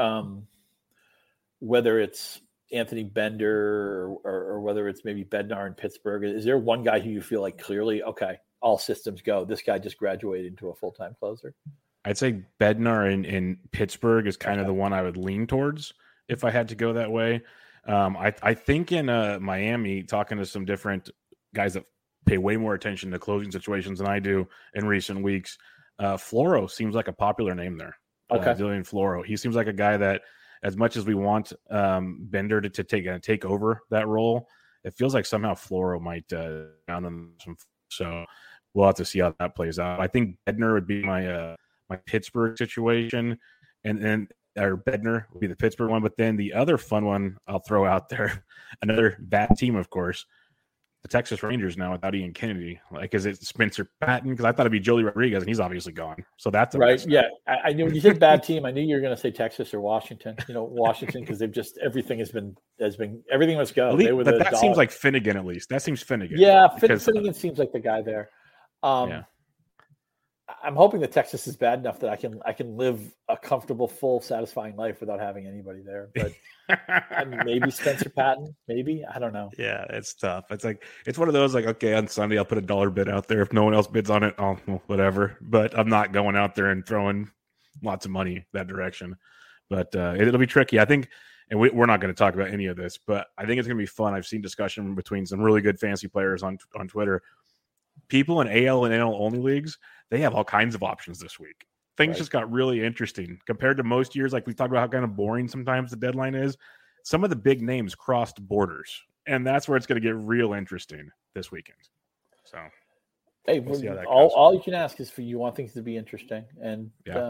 whether it's Anthony Bender or whether it's maybe Bednar in Pittsburgh, is there one guy who you feel like clearly, okay, all systems go, this guy just graduated into a full-time closer? I'd say Bednar in Pittsburgh is kind of the one I would lean towards if I had to go that way. I think in Miami, talking to some different guys that pay way more attention to closing situations than I do in recent weeks, Floro seems like a popular name there. Okay. Dylan Floro. He seems like a guy that, as much as we want Bender to take over that role, it feels like somehow Floro might down on some. So we'll have to see how that plays out. I think Bednar would be my Pittsburgh situation, and Bednar would be the Pittsburgh one. But then the other fun one I'll throw out there, another bad team, of course, the Texas Rangers now without Ian Kennedy. Like, is it Spencer Patton? Because I thought it'd be Joely Rodriguez, and he's obviously gone. So that's right. Yeah, I knew when you said bad team, I knew you were going to say Texas or Washington. Washington, because they've just everything has been everything must go. That seems like Finnegan at least. That seems Finnegan. Yeah, Finnegan seems like the guy there. Yeah. I'm hoping that Texas is bad enough that I can live a comfortable, full, satisfying life without having anybody there. But maybe Spencer Patton, maybe, I don't know. Yeah, it's tough. It's one of those like, okay, on Sunday I'll put $1 bid out there. If no one else bids on it, well, whatever. But I'm not going out there and throwing lots of money that direction. But it'll be tricky, I think. And we're not going to talk about any of this, but I think it's going to be fun. I've seen discussion between some really good fantasy players on Twitter. People in AL and NL only leagues, they have all kinds of options this week. Things just got really interesting compared to most years. Like we talked about how kind of boring sometimes the deadline is. Some of the big names crossed borders, and that's where it's going to get real interesting this weekend. So, hey, we'll see how that goes. All you can ask is for you want things to be interesting, and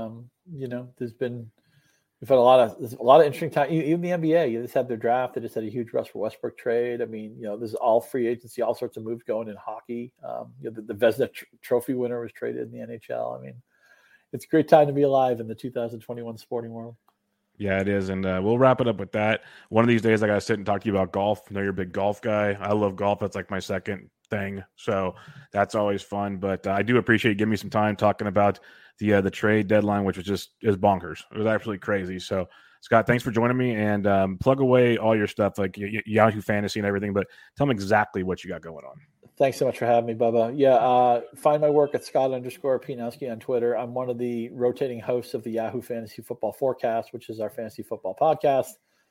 we've had a lot of interesting time. Even the NBA, they just had their draft. They just had a huge Russell Westbrook trade. I mean, there's all free agency, all sorts of moves going in hockey. The Vezina Trophy winner was traded in the NHL. I mean, it's a great time to be alive in the 2021 sporting world. Yeah, it is. And we'll wrap it up with that. One of these days, I got to sit and talk to you about golf. I know you're a big golf guy. I love golf. That's like my second thing. So that's always fun. But I do appreciate you giving me some time talking about the trade deadline, which is bonkers. It was absolutely crazy. So, Scott, thanks for joining me, and plug away all your stuff, like Yahoo Fantasy and everything, but tell them exactly what you got going on. Thanks so much for having me, Bubba. Yeah, find my work at Scott_Pianowski on Twitter. I'm one of the rotating hosts of the Yahoo Fantasy Football Forecast, which is our fantasy football podcast.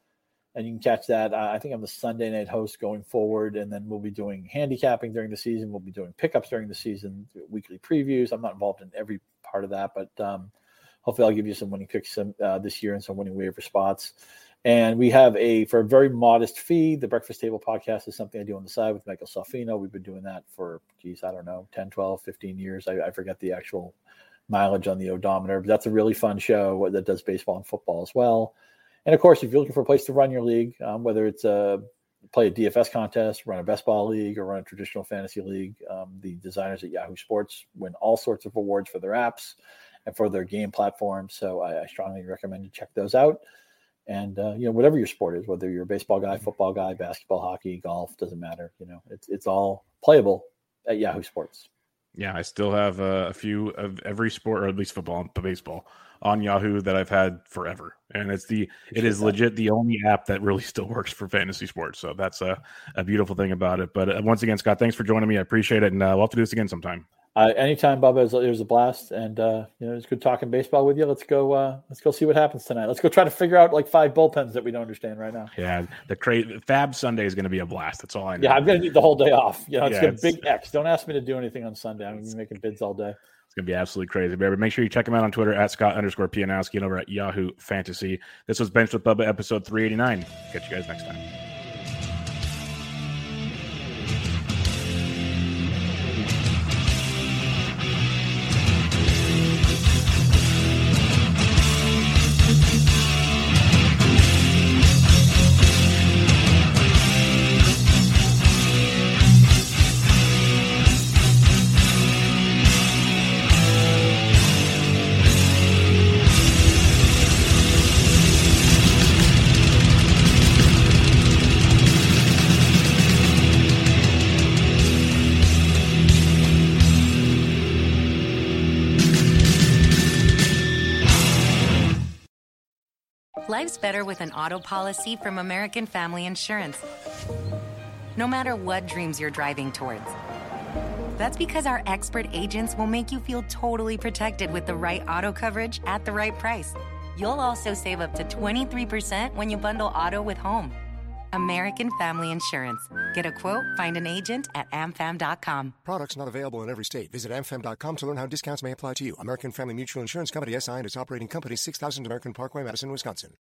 And you can catch that. I think I'm the Sunday night host going forward, and then we'll be doing handicapping during the season. We'll be doing pickups during the season, weekly previews. I'm not involved in every part of that, but hopefully I'll give you some winning picks this year and some winning waiver spots. And we have for a very modest fee, the Breakfast Table podcast is something I do on the side with Michael Salfino. We've been doing that for, I don't know, 10, 12, 15 years. I forget the actual mileage on the odometer, but that's a really fun show that does baseball and football as well. And of course, if you're looking for a place to run your league, whether it's play a DFS contest, run a best ball league, or run a traditional fantasy league, the designers at Yahoo Sports win all sorts of awards for their apps and for their game platforms. So I strongly recommend you check those out. And whatever your sport is, whether you're a baseball guy, football guy, basketball, hockey, golf, doesn't matter. It's all playable at Yahoo Sports. Yeah, I still have a few of every sport, or at least football and baseball, on Yahoo that I've had forever. And it is legit the only app that really still works for fantasy sports. So that's a beautiful thing about it. But once again, Scott, thanks for joining me. I appreciate it. And we'll have to do this again sometime. Anytime, Bubba. It was a blast. And, it's good talking baseball with you. Let's go see what happens tonight. Let's go try to figure out like 5 bullpens that we don't understand right now. Yeah. The Fab Sunday is going to be a blast. That's all I know. Yeah. I'm going to need the whole day off. It's a big X. Don't ask me to do anything on Sunday. I'm going to be making bids all day. It's going to be absolutely crazy. But make sure you check him out on Twitter at Scott_Pianowski and over at Yahoo Fantasy. This was Benched with Bubba, episode 389. Catch you guys next time. Life's better with an auto policy from American Family Insurance. No matter what dreams you're driving towards. That's because our expert agents will make you feel totally protected with the right auto coverage at the right price. You'll also save up to 23% when you bundle auto with home. American Family Insurance. Get a quote, find an agent at amfam.com. Products not available in every state. Visit amfam.com to learn how discounts may apply to you. American Family Mutual Insurance Company, SI and its operating company, 6000 American Parkway, Madison, Wisconsin.